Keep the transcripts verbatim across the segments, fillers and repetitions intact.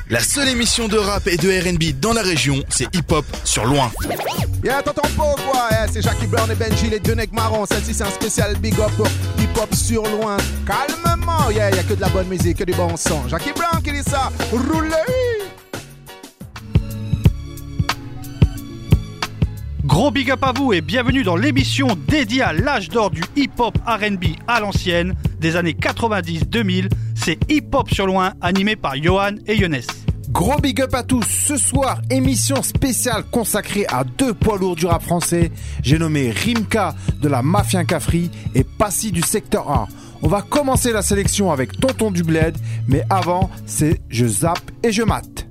La seule émission de rap et de R and B dans la région, c'est Hip Hop sur Loin. Yeah, t'entends pas quoi, yeah, c'est Jackie Brown et Benji, les deux necks marrons. Celle-ci c'est un spécial big up pour Hip Hop sur Loin. Calmement, yeah, y'a que de la bonne musique, que du bon son. Jackie Brown qui dit ça, roulez. Gros big up à vous et bienvenue dans l'émission dédiée à l'âge d'or du hip-hop R and B à l'ancienne des années quatre-vingt-dix deux mille. C'est Hip Hop sur Loin, animé par Johan et Younes. Gros big up à tous. Ce soir, émission spéciale consacrée à deux poids lourds du rap français. J'ai nommé Rimka de la Mafia Cafri et Passy du secteur un. On va commencer la sélection avec Tonton du Bled, mais avant, c'est je zappe et je mate.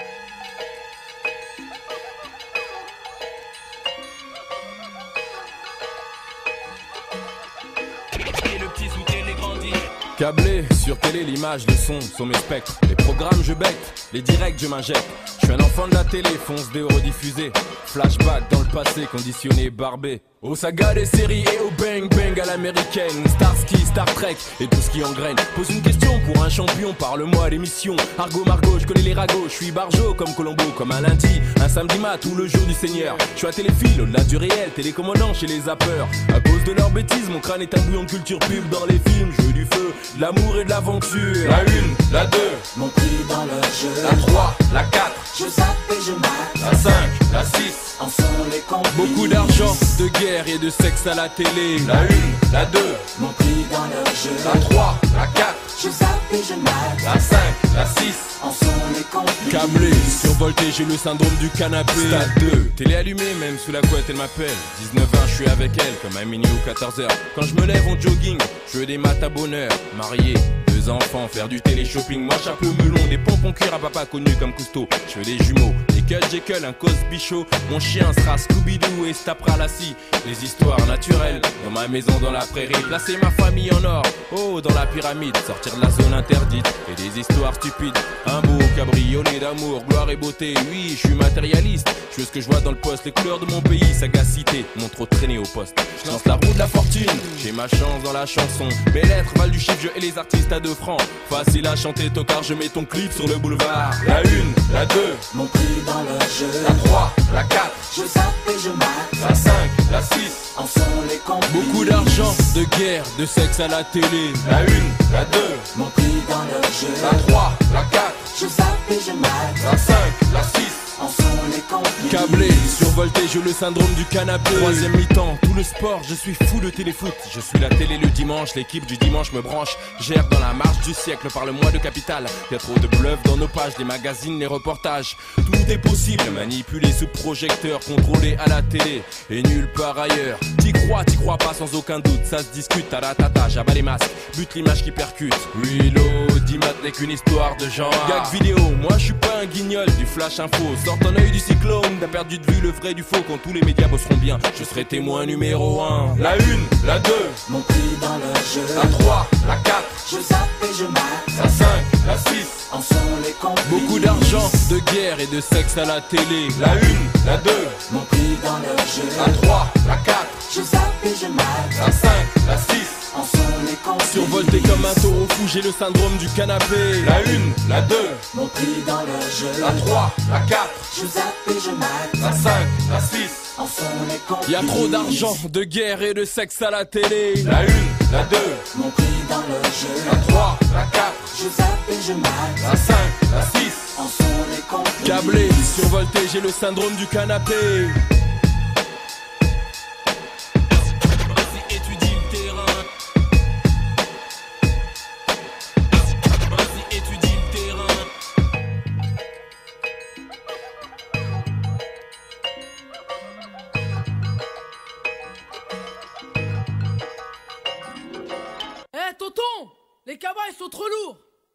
Câblé sur télé, l'image, le son sont mes spectres. Les programmes je bec, les directs je m'injecte. Je suis un enfant de la télé, fonce des rediffusés. Flashback dans le passé, conditionné, barbé. Aux sagas des séries et au bang bang à l'américaine. Starsky, Star Trek et tout ce qui engraine. Pose une question pour un champion, parle-moi à l'émission. Argo Margot, je connais les ragots, je suis barjo comme Colombo, comme un lundi, un samedi mat ou le jour du Seigneur. Je suis à téléphile, au-delà du réel, télécommandant chez les zappeurs. À cause de leurs bêtises, mon crâne est un bouillon de culture pub dans les films. Jeu du feu, de l'amour et de l'aventure. La une, la deux, mon prix dans le jeu. La trois, la quatre, je zappe et je mate. La cinq, la six, en sont les complices. Beaucoup d'argent, de guerre et de sexe à la télé. La une, la deux, mon prix dans le jeu. La trois, la quatre, je zappe et je mate. La cinq, la six, en sont les complices. Câblé, survolté, j'ai le syndrome du canapé. Stade deux, télé allumée, même sous la couette elle m'appelle. dix-neuf ans, je suis avec elle, comme à minuit ou quatorze heures. Quand je me lève en jogging, je veux des maths à bonheur. Marié, deux enfants, faire du télé-shopping. Moi chapeau melon, des pompons cuir à papa connu comme Cousteau. Je veux des jumeaux, Nickel, Jekyll, un Cosby Show. Mon chien sera Scooby-Doo et se tapera la scie. Les histoires naturelles, dans ma maison dans la prairie. Placer ma famille en or, oh dans la pyramide. Sortir de la zone interdite, et des histoires stupides. Un beau cabriolet d'amour, gloire et beauté. Oui, je suis matérialiste, je veux ce que je vois dans le poste. Les couleurs de mon pays, sagacité, m'ont trop traîné au poste. Je lance la roue de la fortune, j'ai ma chance dans la chanson. Mes lettres valent du chiffre, je et les artistes à deux francs. Facile à chanter, tocard, je mets ton clip sur le boulevard. La une, la deux, mon prix dans le jeu. La trois, la quatre, je zappe et je mate. La cinq, la six, en sont les complices. Beaucoup d'argent, de guerre, de sexe à la télé. La une, la deux, mon prix dans le jeu. La trois, la quatre, je zappe et je mate. La cinq, la six, en sont les complices. Câblé, survolté, j'ai le syndrome du canapé. Troisième mi-temps, tout le sport, je suis fou de téléfoot. Je suis la télé le dimanche, l'équipe du dimanche me branche. Gère dans la marche du siècle, parle-moi de capital. Y'a trop de bluff dans nos pages, les magazines, les reportages. Tout est possible, manipulé sous projecteur, contrôlé à la télé et nulle part ailleurs. T'y crois, t'y crois pas sans aucun doute, ça se discute à la tata, j'abats les masques, bute l'image qui percute. Reload, Dimat n'est qu'une histoire de genre. Gag vidéo, moi je suis pas un guignol du flash info. Sors ton œil du cyclone, t'as perdu de vue le vrai du faux. Quand tous les médias bosseront bien, je serai témoin numéro un. La une, la deux, mon prix dans le jeu. La trois, la quatre, je zappe et je mate. La cinq, la six, en sont les complices. Beaucoup d'argent, de guerre et de sexe à la télé. La une, la deux, mon prix dans le jeu. La trois, la quatre, je zappe et je mate. La cinq, la six, en sont les complices. survolté comme un taureau fou, j'ai le syndrome du canapé. La une, la deux, mon prix dans le jeu. La trois, la quatre, je zappe et je mate. la cinq, la six, en sont les complices. y'a trop d'argent, de guerre et de sexe à la télé. La une, la deux, mon prix dans le jeu. la trois, la quatre, je zappe et je mate. la cinq, la six, en sont les complices. câblé, survolté, j'ai le syndrome du canapé. Vas-y, étudie le terrain. Vas-y, étudie le terrain. Eh tonton, les cabas ils sont trop lourds.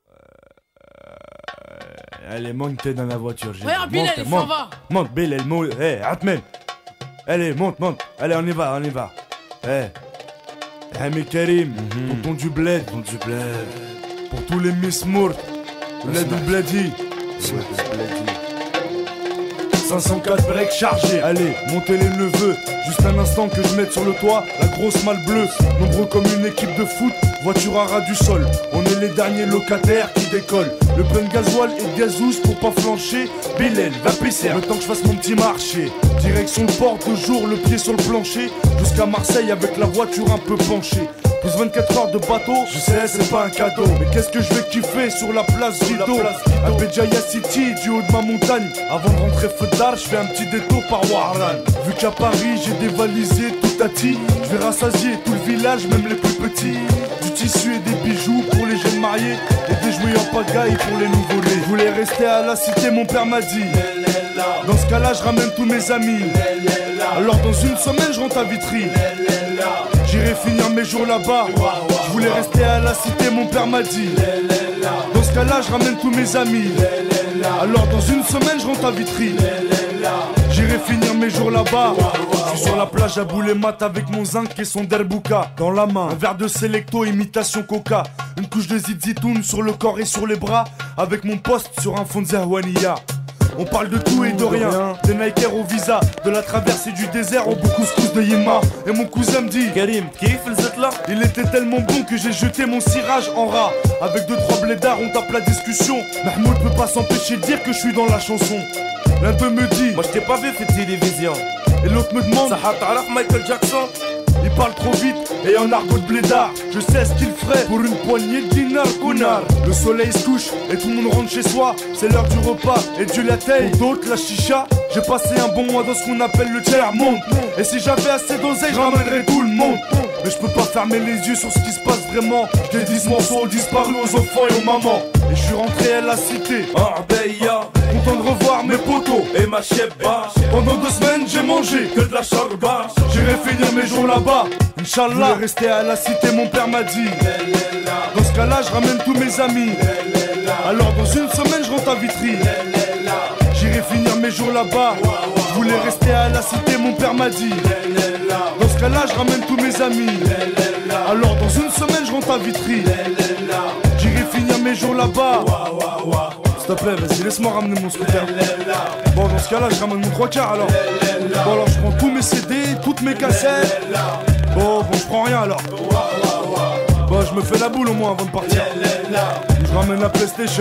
Allez, monte dans la voiture. j'ai Regarde, dit. Bilal, Monte, il s'en monte. va. Monte, Bilal, monte. Eh, Atmen. Allez, monte, monte. Allez, on y va, on y va. Eh. Hami Karim, tonton du bled. Tonton du bled. Pour tous les Miss Mourt. Le du bledi. cinq cent quatre breaks chargés. Allez, montez les neveux. Juste un instant que je mette sur le toit la grosse malle bleue. Nombreux comme une équipe de foot, voiture à ras du sol. On est les derniers locataires qui décollent. Le plein de gasoil et de gazouze pour pas flancher. Bilal, va pisser, le temps que je fasse mon petit marché. Direction le port de jour, le pied sur le plancher. Jusqu'à Marseille avec la voiture un peu penchée. Plus vingt-quatre heures de bateau, je sais c'est pas un cadeau. Mais qu'est-ce que je vais kiffer sur la place Guido, à Béjaïa City, du haut de ma montagne. Avant de rentrer feu d'art, je fais un petit détour par Warlan. Vu qu'à Paris j'ai dévalisé tout à ti, je vais rassasier tout le village, même les plus petits. Du tissu et des bijoux pour les jeunes mariés, et des jouets en pagaille pour les nouveau-nés. Je voulais rester à la cité, mon père m'a dit. Dans ce cas-là, je ramène tous mes amis. Alors dans une semaine, je rentre à Vitry. J'irai finir mes jours là-bas. Je voulais rester à la cité, mon père m'a dit. Dans ce cas-là, je ramène tous mes amis. Alors dans une semaine, je rentre à Vitry. J'irai finir mes jours là-bas. Je suis sur la plage à Boulet-Mat avec mon zinc et son derbouka dans la main. Un verre de Selecto, imitation coca. Une couche de zizitoun sur le corps et sur les bras. Avec mon poste sur un fond de Zerwania. On parle de tout et de rien, des Nike au visa, de la traversée du désert au couscous de Yéma. Et mon cousin me dit Karim, kiff le zet là. Il était tellement bon que j'ai jeté mon cirage en rat. Avec deux trois blédards on tape la discussion. Mahmoud peut pas s'empêcher de dire que je suis dans la chanson. L'un d'eux me dit moi je t'ai pas vu fait télévision. Et l'autre me demande ça t'arraf Michael Jackson. Il parle trop vite et en argot de blédard. Je sais ce qu'il ferait pour une poignée de dinars connard. Le soleil se couche et tout le monde rentre chez soi. C'est l'heure du repas et Dieu la taille. Pour d'autres la chicha. J'ai passé un bon mois dans ce qu'on appelle le tiers-monde. Et si j'avais assez d'oseille, je ramènerais tout le monde. Mais je peux pas fermer les yeux sur ce qui se passe vraiment. J'ai dix morceaux disparus aux enfants et aux mamans. Et je suis rentré à la cité Arbeya, content de revoir mes potos et ma chebba. Pendant deux semaines j'ai mangé que de la charba. J'irai finir mes jours là-bas, Inch'Allah. Je voulais rester à la cité, mon père m'a dit. Dans ce cas-là je ramène tous mes amis. Alors dans une semaine je rentre à Vitry. J'irai finir mes jours là-bas. Je voulais rester à la cité, mon père m'a dit. Dans ce cas-là je ramène tous mes amis. Alors dans une semaine je rentre à Vitry. J'irai finir mes jours là-bas. S'il te plaît, vas-y, laisse-moi ramener mon scooter. Bon, dans ce cas-là, je ramène mon trois quarts alors. Bon, alors je prends tous mes C D, toutes mes cassettes. Bon, bon, je prends rien alors. Bon, je me fais la boule au moins avant de partir. Je ramène la PlayStation.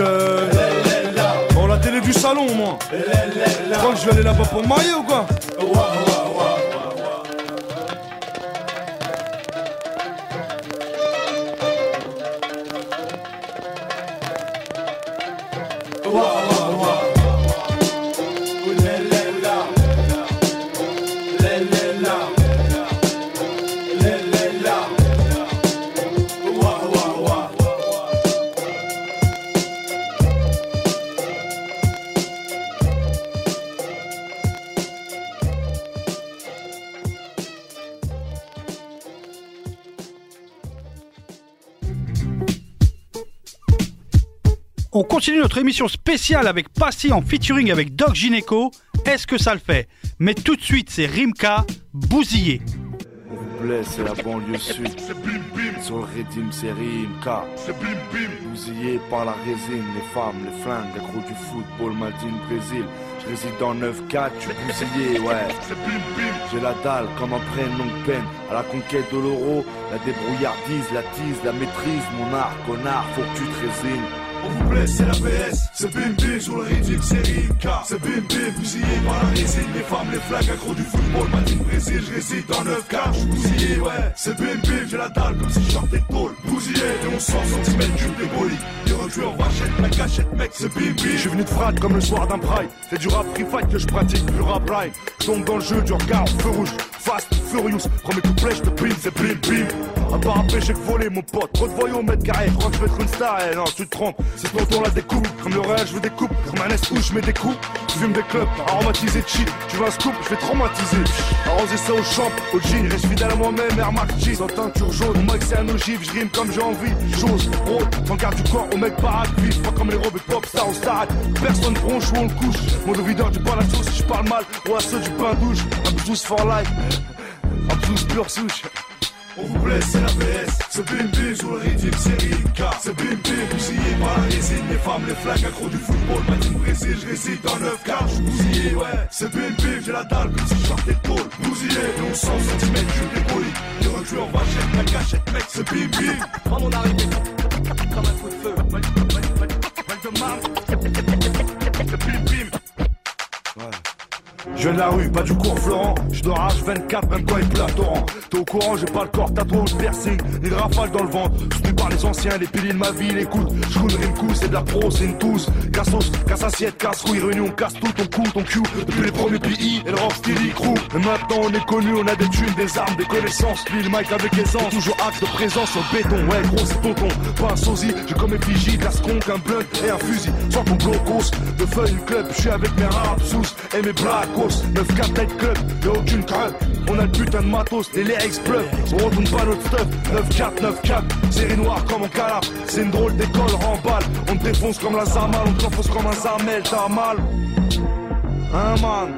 Bon, la télé du salon au moins. Tu crois que je vais aller là-bas pour me marier ou quoi? On continue notre émission spéciale avec Passy en featuring avec Doc Gynéco. Est-ce que ça le fait? Mais tout de suite, c'est Rimka, Bousillé. S'il vous plaît, c'est la banlieue sud. Sur le rythme, c'est Rimka. Bousillé par la résine, les femmes, les flingues, les gros du football, Madine, Brésil. Je réside dans neuf quatre, je suis bousillé, ouais. J'ai la dalle comme après une longue peine. À la conquête de l'euro, la débrouillardise, la tease, la maîtrise. Mon art, connard, faut que tu te résines. On vous plaît, c'est la P S, c'est Bim Bim sur le rythme, c'est Rimka. C'est Bim Bim, bousillé par la résine, les femmes, les flags, accro du football, Madine, Brésil, je réside dans neuf quatre, je suis bousillé, ouais. C'est Bim Bim, j'ai la dalle comme si je sortais de tôle. Bousillé, et on sort centimètres du déboli. Les recrues en vachette, la cachette, mec, c'est Bim Bim. Je suis venu de frate comme le soir d'un pride. C'est du rap free fight que je pratique, du rap ride. Je tombe dans le jeu du regard, feu rouge, fast, furious. Premier couplet, je te pile, c'est Bim Bim. À part un péché que voler, mon pote. Trop de voyous au mètre carré, crois que je vais être une star, eh non, tu te trompes. C'est ton tour la découpe, comme le réel, je veux des coupes. Comme un S où je mets des coups. Je fume des clubs, aromatisé de shit. Tu veux un scoop, je vais traumatiser. Arroser ça au champ, au jean, reste fidèle à moi-même, Air Max G. Sans teinture jaune, mon mec c'est un ogive, je rime comme j'ai envie. Chose, rôle, sans garde du corps, au mec baraque, vif. Pas comme les robes et pop stars, on s'arrête. Personne bronche ou on le couche. Mon videur du pain à sauce, si je parle mal. Ou à ceux du pain douche. Un douce for life. Un douce pure souche. On vous blesse, c'est la P S. C'est bim bim sous le rythme, c'est Rika. C'est bim bim, bousillé par la résine. Les femmes, les flags, accro du football. Ma team Brésil, je réside dans neuf quarts. J'suis bousillé, ouais. C'est bim bim, j'ai la dalle comme si je sortais de tôle. Bousillé, non cent centimètres, je suis dépoli. Les reclus en vachette, la gâchette, mec, c'est bim bim. Prends mon arrivée comme un coup de feu. Val de Marne. C'est bim bim. Ouais. Je viens de la rue, pas du cours Florent. Je dors H vingt-quatre, même quand il pleut à torrent. T'es au courant, j'ai pas le corps tatoué ou de piercing, ni de rafale dans le ventre. Soutenu par les anciens, les piliers de ma vie, l'écoute. J'coule une coup, c'est de la pro, c'est une touze. Cassos, casse assiette, casse rouille, réunion, casse tout ton cou, ton cul. Depuis les premiers P I et le rock style crew. Et maintenant on est connu, on a des thunes, des armes, des connaissances. Puis le mic avec aisance, toujours acte de présence sur le béton. Ouais, gros, c'est tonton, pas un sosie. J'ai comme effigie, casse-conque, un blunt et un fusil. Sors ton blocos, de feuille club, j'suis avec mes rap sous et mes blacos. neuf quatre Night Club, y'a aucune crainte. On a le putain de matos, les lyrics pleuvent. On retourne pas notre stuff, neuf quatre, neuf quatre. Série noire comme en calab, c'est une drôle d'école, remballe. On te défonce comme la Zamal, on te l'enfonce comme un Zamel, t'as mal. Hein man.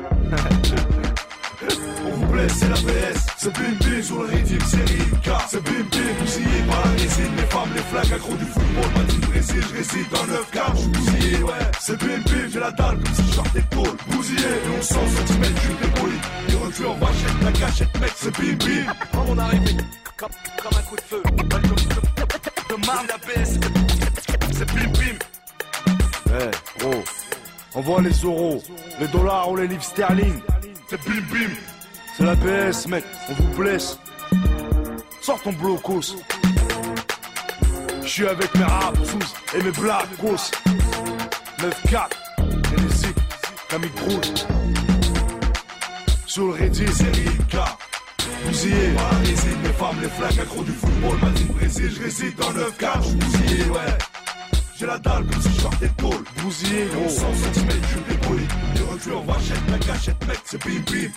On vous blesse, c'est la P S. C'est bim bim sous le rythme, c'est Rika. C'est bim bim, bousillé par la résine. Les femmes, les flags, accro du football. Ma team Brésil, je réside dans neuf quarts. J'suis bousillé, ouais. C'est bim bim, j'ai la dalle comme si je sortais de tôle. Bousillé, et on cent centimètres, je suis dépoli. Les reclus en vachette, la gâchette, mec, c'est bim bim. Prends mon arrivée comme, comme un coup de feu. Val de, de Marne, la P S. C'est bim bim. Eh, gros. On voit les euros, les dollars ou les livres sterling. C'est bim bim. C'est la P S, mec, on vous blesse. Sors ton blocos. J'suis avec mes rap sous et mes blacos. neuf quatre, et les zips, Camille Groul. Sur le Reddit, c'est Rika. Bousillé, par la résine, les femmes, les flags, accro du football. Ma team Brésil, je réside dans neuf quarts. J'suis bousillé, ouais. J'ai la dalle comme si je sortais de tôle. Bousillé, gros. cent centimètres, je suis dépoli. Les reclus en vachette, la gâchette, mec, c'est bim bim.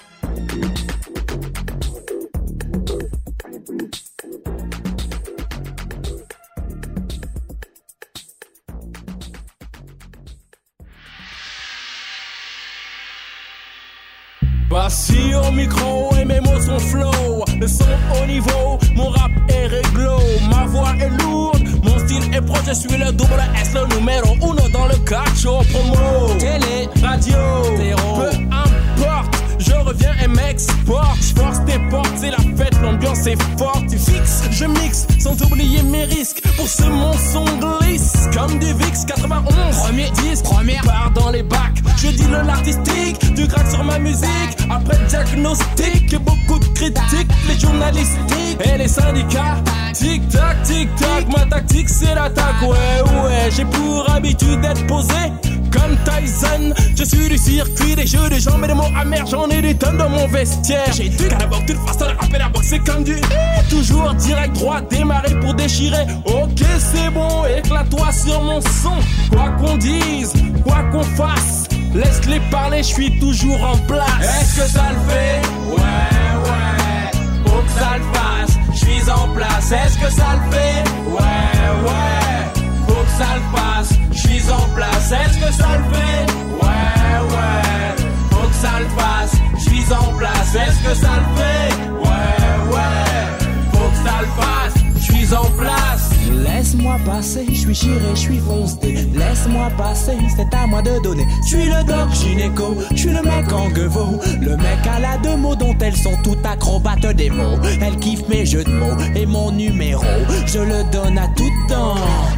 Bassi au micro et mes mots sont flow. Le son au niveau, mon rap est réglo. Ma voix est lourde, mon style est proche. Je suis le double S, le numéro uno dans le cacho promo. Télé, radio, zéro. Peu importe, je reviens et m'exporte. J'force tes portes, c'est la fête, l'ambiance est forte. Tu fixes, je mixe, sans oublier mes risques. Pour ce mon son glisse, comme du Vix quatre-vingt-onze. Premier disque, première part dans les bacs. Je dis le l'artistique, du crack sur ma musique. Après diagnostic et beaucoup de critiques, les journalistiques et les syndicats. Tic tac, tic tac, ma tactique c'est l'attaque. Ouais, ouais, j'ai pour habitude d'être posé comme Tyson. Je suis du circuit des jeux de jambes et des mots amers. J'en ai des tonnes dans mon vestiaire. J'ai du carabok, toute façon de rapper la boxe, c'est comme du toujours direct droit, démarrer pour déchirer. Ok, c'est bon, éclate-toi sur mon son. Quoi qu'on dise, quoi qu'on fasse, laisse-les parler, je suis toujours en place. Est-ce que ça le fait? Ouais, ouais. Faut que ça le fasse, je suis en place. Est-ce que ça le fait? Ouais, ouais. Faut que ça le fasse, je suis en place. Est-ce que ça le fait? Ouais, ouais. Faut que ça le fasse, je suis en place. Est-ce que ça le fait? Ouais, ouais. Faut que ça le fasse, je suis en place. Laisse-moi passer, je suis chiré, je suis foncé. Laisse-moi passer, c'est à moi de donner. Je suis le doc gynéco, je suis le mec en gueveau. Le mec à la deux mots dont elles sont toutes acrobates des mots. Elle kiffe mes jeux de mots et mon numéro, je le donne à tout temps.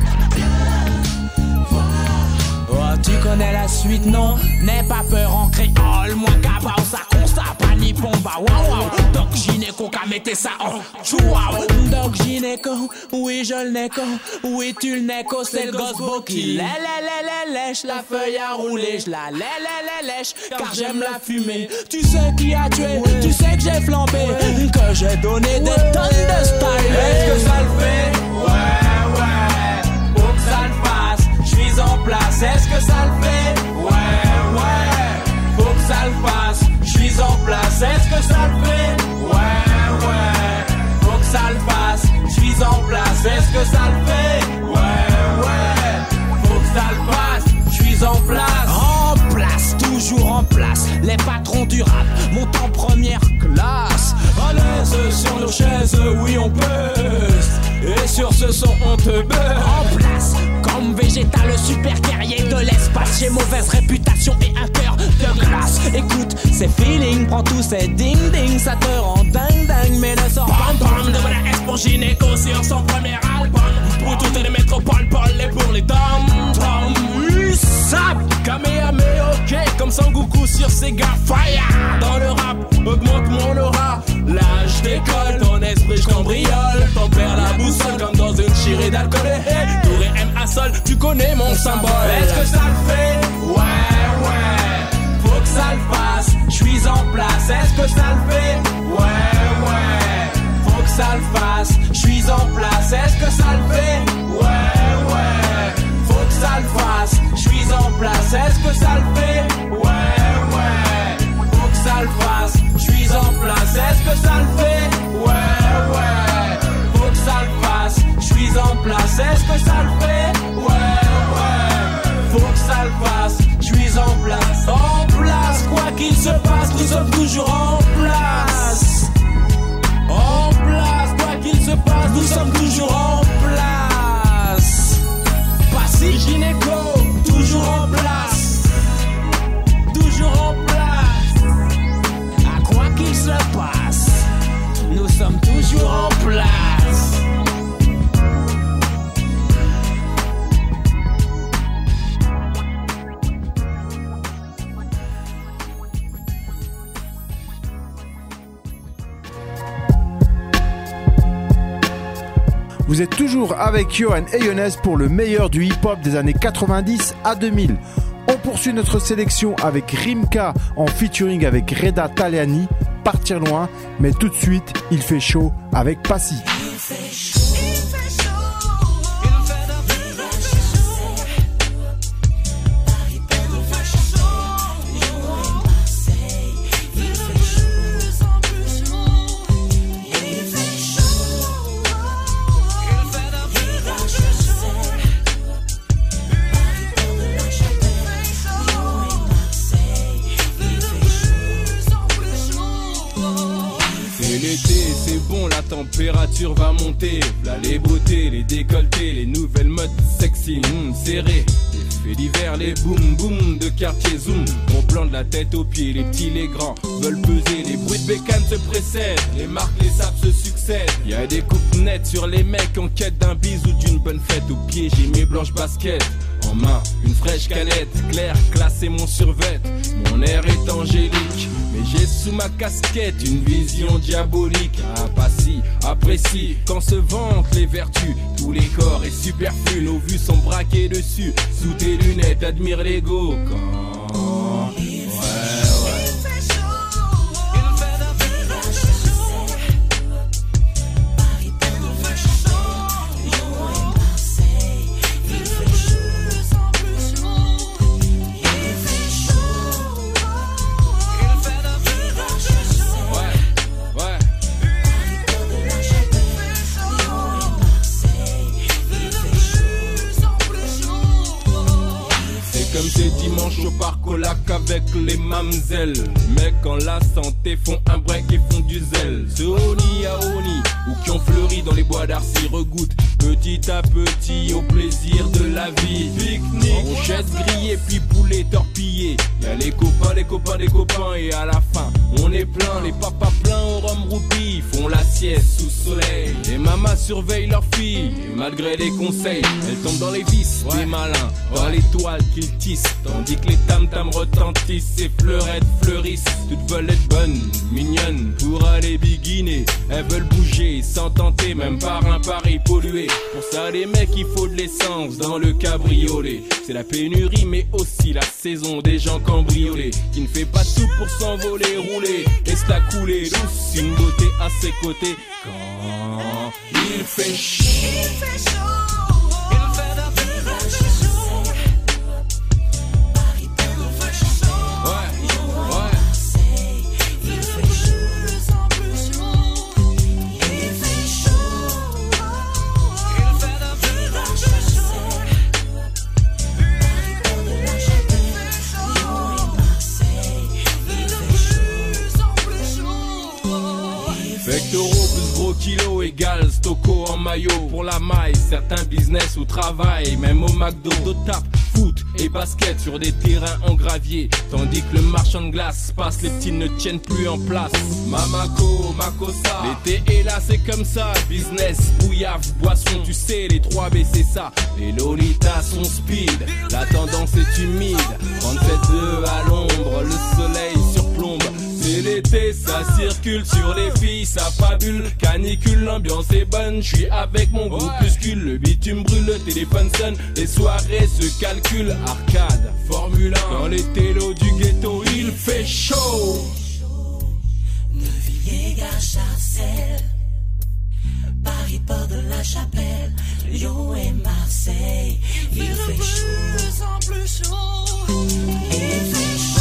Oh, tu connais la suite, non? N'aie pas peur en créole. Moi, cabao, ça constate pas ni pomba. Waouh, waouh. Doc gynéco, qu'a mettez ça en chouaou. Doc gynéco, oui, je le néco. Oui, tu le néco, c'est le gosbo qui lè, lè, lè, lè, lèche la feuille à rouler. Je la lè, lè, lè, lèche, car j'aime la fumée. Tu sais qui a tué, tu sais que j'ai flambé, que j'ai donné des tonnes de style. Est-ce que ça le fait? Ouais, ouais. Faut que ça le fasse, je suis en place. Est-ce que ça le fait? Ouais, ouais. Faut que ça le fasse, je suis en place. Est-ce que ça le fait? Ouais, ouais. Faut que ça le fasse, je suis en place. Est-ce que ça le fait? Ouais, ouais. Faut que ça le fasse, je suis en place. En place, toujours en place. Les patrons du rap montent en première classe. À l'aise sur nos chaises, oui on pèse. Et sur ce son on te beurre. En place, comme végétal, super guerrier de l'espace. J'ai mauvaise réputation et un cœur de glace. Écoute, ces feelings, prends tous ces ding ding. Ça te rend dingue dingue, mais ne sort pas. Bam bam, de la S pour Gynéco sur son premier album. Pour toutes les métropoles, Paul et pour les dom tom. Usap, Kamehame, ok, comme Sangoku sur Sega Fire. Dans le rap, augmente mon aura. L'âge décolle, ton esprit je cambriole. T'en perds la boussole comme dans une chirée d'alcool. Hey, Touré M à sol, tu connais mon symbole. Est-ce que ça le fait? Ouais, ouais. Faut que ça le fasse, j'suis en place. Est-ce que ça le fait? Ouais, ouais. Faut que ça le fasse, j'suis en place. Est-ce que ça le fait? Ouais, ouais. Faut que ça le fasse, j'suis en place. Est-ce que ça le fait? Ouais, ouais. Faut que ça le fasse, j'suis en place. Est-ce que ça le fait? Ouais, ouais. Faut que ça le fasse, j'suis en place. Est-ce que ça le fait? Ouais, ouais. Faut que ça le fasse, j'suis en place. En place, quoi qu'il se passe, nous sommes toujours en place. En place, quoi qu'il se passe, nous sommes toujours en place. Passy Gynéco, toujours en place. Toujours en place. À quoi qu'il se passe, nous sommes toujours en place. Vous êtes toujours avec Johan et Younes pour le meilleur du hip-hop des années quatre-vingt-dix à deux mille. On poursuit notre sélection avec Rimka en featuring avec Reda Taliani, Partir loin, mais tout de suite, il fait chaud avec Passy. La température va monter, là les beautés, les décolletés, les nouvelles modes sexy, mmh, serrées. Les faits divers, les boum boum de quartier zoom. On plante de la tête aux pieds, les petits, les grands veulent peser. Les bruits de bécane se précèdent, les marques, les sapes se succèdent. Y'a des coupes nettes sur les mecs en quête d'un bise ou d'une bonne fête. Au pied j'ai mes blanches baskets, en main une fraîche canette. Claire, classé mon survêt, mon air est angélique. Mais j'ai sous ma casquette une vision diabolique. Ah, pas si apprécie quand se vantent les vertus. Tous les corps est superflu, nos vues sont braquées dessus. Sous tes lunettes, admire l'ego quand... Ouais, ouais. Dimanche au parc au lac avec les mamzelles. Mecs en la santé font un break et font du zèle. Ceux Oni à Oni ou qui ont fleuri dans les bois d'Arcy regouttent petit à petit au plaisir de la vie. Pique-nique, brochettes grillées puis poulet torpillé. Y'a les copains, les copains, des copains et à la fin on est plein. Les papas pleins au rhum roupi font la sieste sous soleil. Les mamas surveillent leurs filles et malgré les conseils elles tombent dans les vices des malins, dans les toiles qu'ils tissent. Tandis que les tam-tam retentissent et fleurettes fleurissent. Toutes veulent être bonnes, mignonnes pour aller biguiner. Elles veulent bouger sans tenter même par un pari pollué. Pour ça les mecs il faut de l'essence dans le cabriolet. C'est la pénurie mais aussi la saison des gens cambriolés. Qui ne fait pas tout pour s'envoler, rouler, laisse la couler douce, une beauté à ses côtés. Quand il fait chaud, il fait chaud. Vectoro plus gros Stocco en maillot. Pour la maille, certains business ou travail, même au McDo. D'autres tapent foot et basket sur des terrains en gravier. Tandis que le marchand de glace passe, les petits ne tiennent plus en place. Mamako, Makosa, l'été est là, c'est comme ça. Business, bouillave, boisson, tu sais, les trois B c'est ça. Les lolitas sont speed, la tendance est humide. trente-sept deux à l'ombre, le soleil surplombe. C'est l'été, ça circule sur les filles, ça fabule. Canicule, l'ambiance est bonne, je suis avec mon groupuscule. Le bitume brûle, le téléphone sonne, les soirées se calculent. Arcade, Formule un, dans les télos du ghetto, il fait chaud. Neuvilliers, Gare Charcel, Paris, Port de la Chapelle, Lyon et Marseille. Il fait chaud, de plus en plus chaud. Il fait chaud.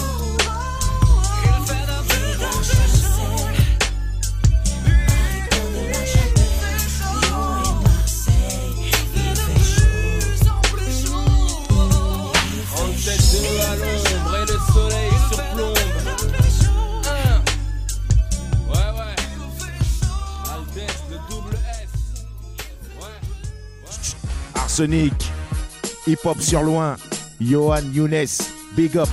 À l'ombre et le soleil surplombe. Ouais, ouais. Aldès, le double S. Ouais. Arsenic, hip-hop sur loin, Johan Younes, big up.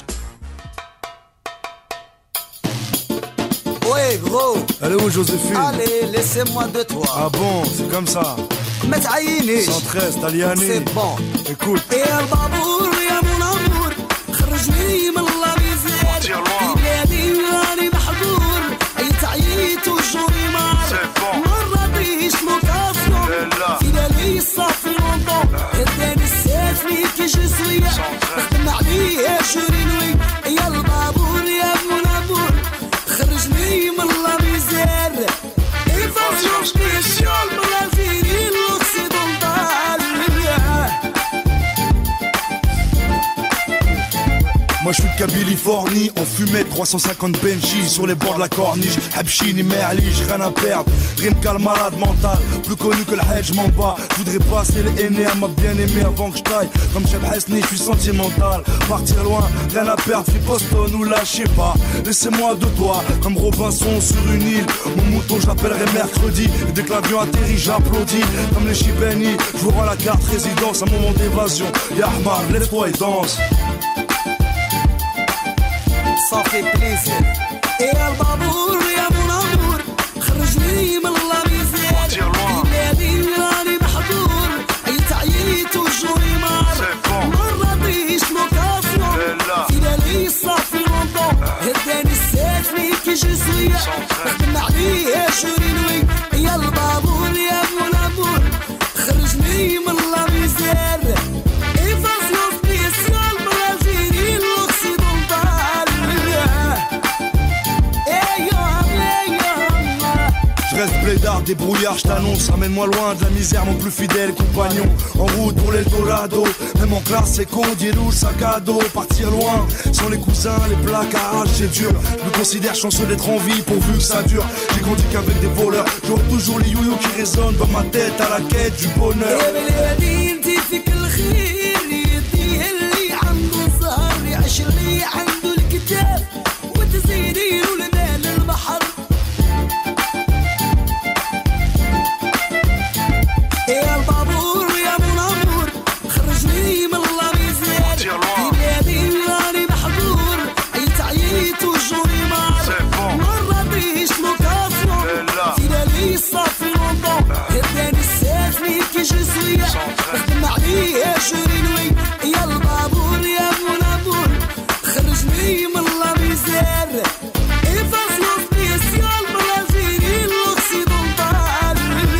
Ouais gros. Elle est où Joséphine? Allez, laissez-moi de toi. Ah bon, c'est comme ça. متعينيش cent treize, Taliani. C'est bon. Écoute. يا البابور يا منامور خرجني من اللابيزات في بلادي راني محظور عيت عييت وجوري مار ما راضيش لوكاسيون في بالي صافي لونطون هداني السافلي كي جو سويا نخدم عليه شورينوي يا البابور يا منامور خرجني من اللابيزات ايفازيون سبيسيال برازيلي Moi je suis de Californie, on fumait trois cent cinquante Benji sur les bords de la corniche. Habchini, Merlich, rien à perdre. Rimka le malade mental, plus connu que le Hedge m'en bats. Je voudrais passer les aînés à ma bien-aimée avant que je taille. Comme Cheb Hesni, je suis sentimental. Partir loin, rien à perdre, puis Boston ou là, je sais pas. Laissez-moi de toi, comme Robinson sur une île. Mon mouton, j'appellerai mercredi. Et dès que l'avion atterrit, j'applaudis. Comme les Chibeni, je vous rends la carte résidence, un moment d'évasion. Yahmar, lève-toi et danse. صافي بليزر يا البابور يا منامور خرجني من اللاميزات في بلادي راني محظور عيت عييت وجوري مار ما راضيش لوكاسيون في بالي صافي لونطون هداني السافلي كي جو سويا نخدم عليه شورينوي يا البابور يا منامور خرجني من اللاميزات ايفازيون سبيسيال برازيلي لوكسيدونتال. Je reste blédard, débrouillard, je t'annonce. Ramène-moi loin de la misère, mon plus fidèle compagnon. En route pour l'Eldorado, même en classe, c'est con, rouge, sac à dos. Partir loin, sans les cousins, les placards, c'est dur. Je me considère chanceux d'être en vie, pourvu que ça dure. J'ai grandi qu'avec des voleurs, j'aurai toujours les youyos qui résonnent dans ma tête à la quête du bonheur. يا البابور يا منامور خرجني من اللاميزات في بلادي راني محظور عيت عييت وجوري مار ما راضيش لوكاسيون في بالي صافي لونطون هداني السافلي كي جو سويا نخدم عليه شورينوي يا البابور يا منامور خرجني من اللاميزات ايفازيون سبيسيال برازيلي لوكسيدونتال.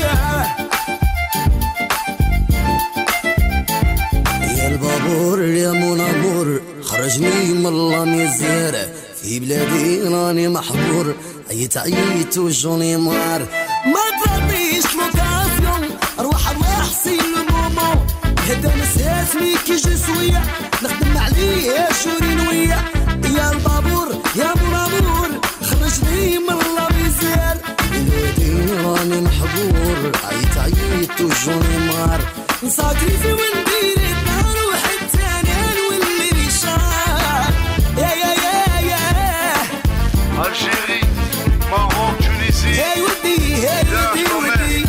يا البابور يا منامور خرجني من اللاميزير في بلادي راني محظور عيت عيت وجوني مار ما تعطيش لوكاسيون روح روح سيل المومو هداني ساسمي كي جو سويا نخدم عليه شورينويا يا البابور يا منامور خرجني من اللاميزير بلادي راني محظور عيت عيت وجوني مار نساكري في وندير الدار وحد تاني واللي بيشار يا يا يا يا Algérie, Maroc, Tunisie, hey ودي hey ودي ودي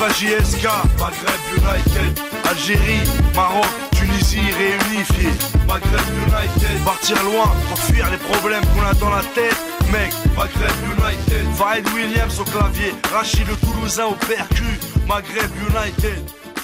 la J S K, Maghreb United. Algérie, Maroc, Tunisie réunifiés. Maghreb United. Partir loin pour fuir les problèmes qu'on a dans la tête. Mec, Maghreb United. Faïd Williams au clavier, Rachid le Toulousain au percu. Maghreb United.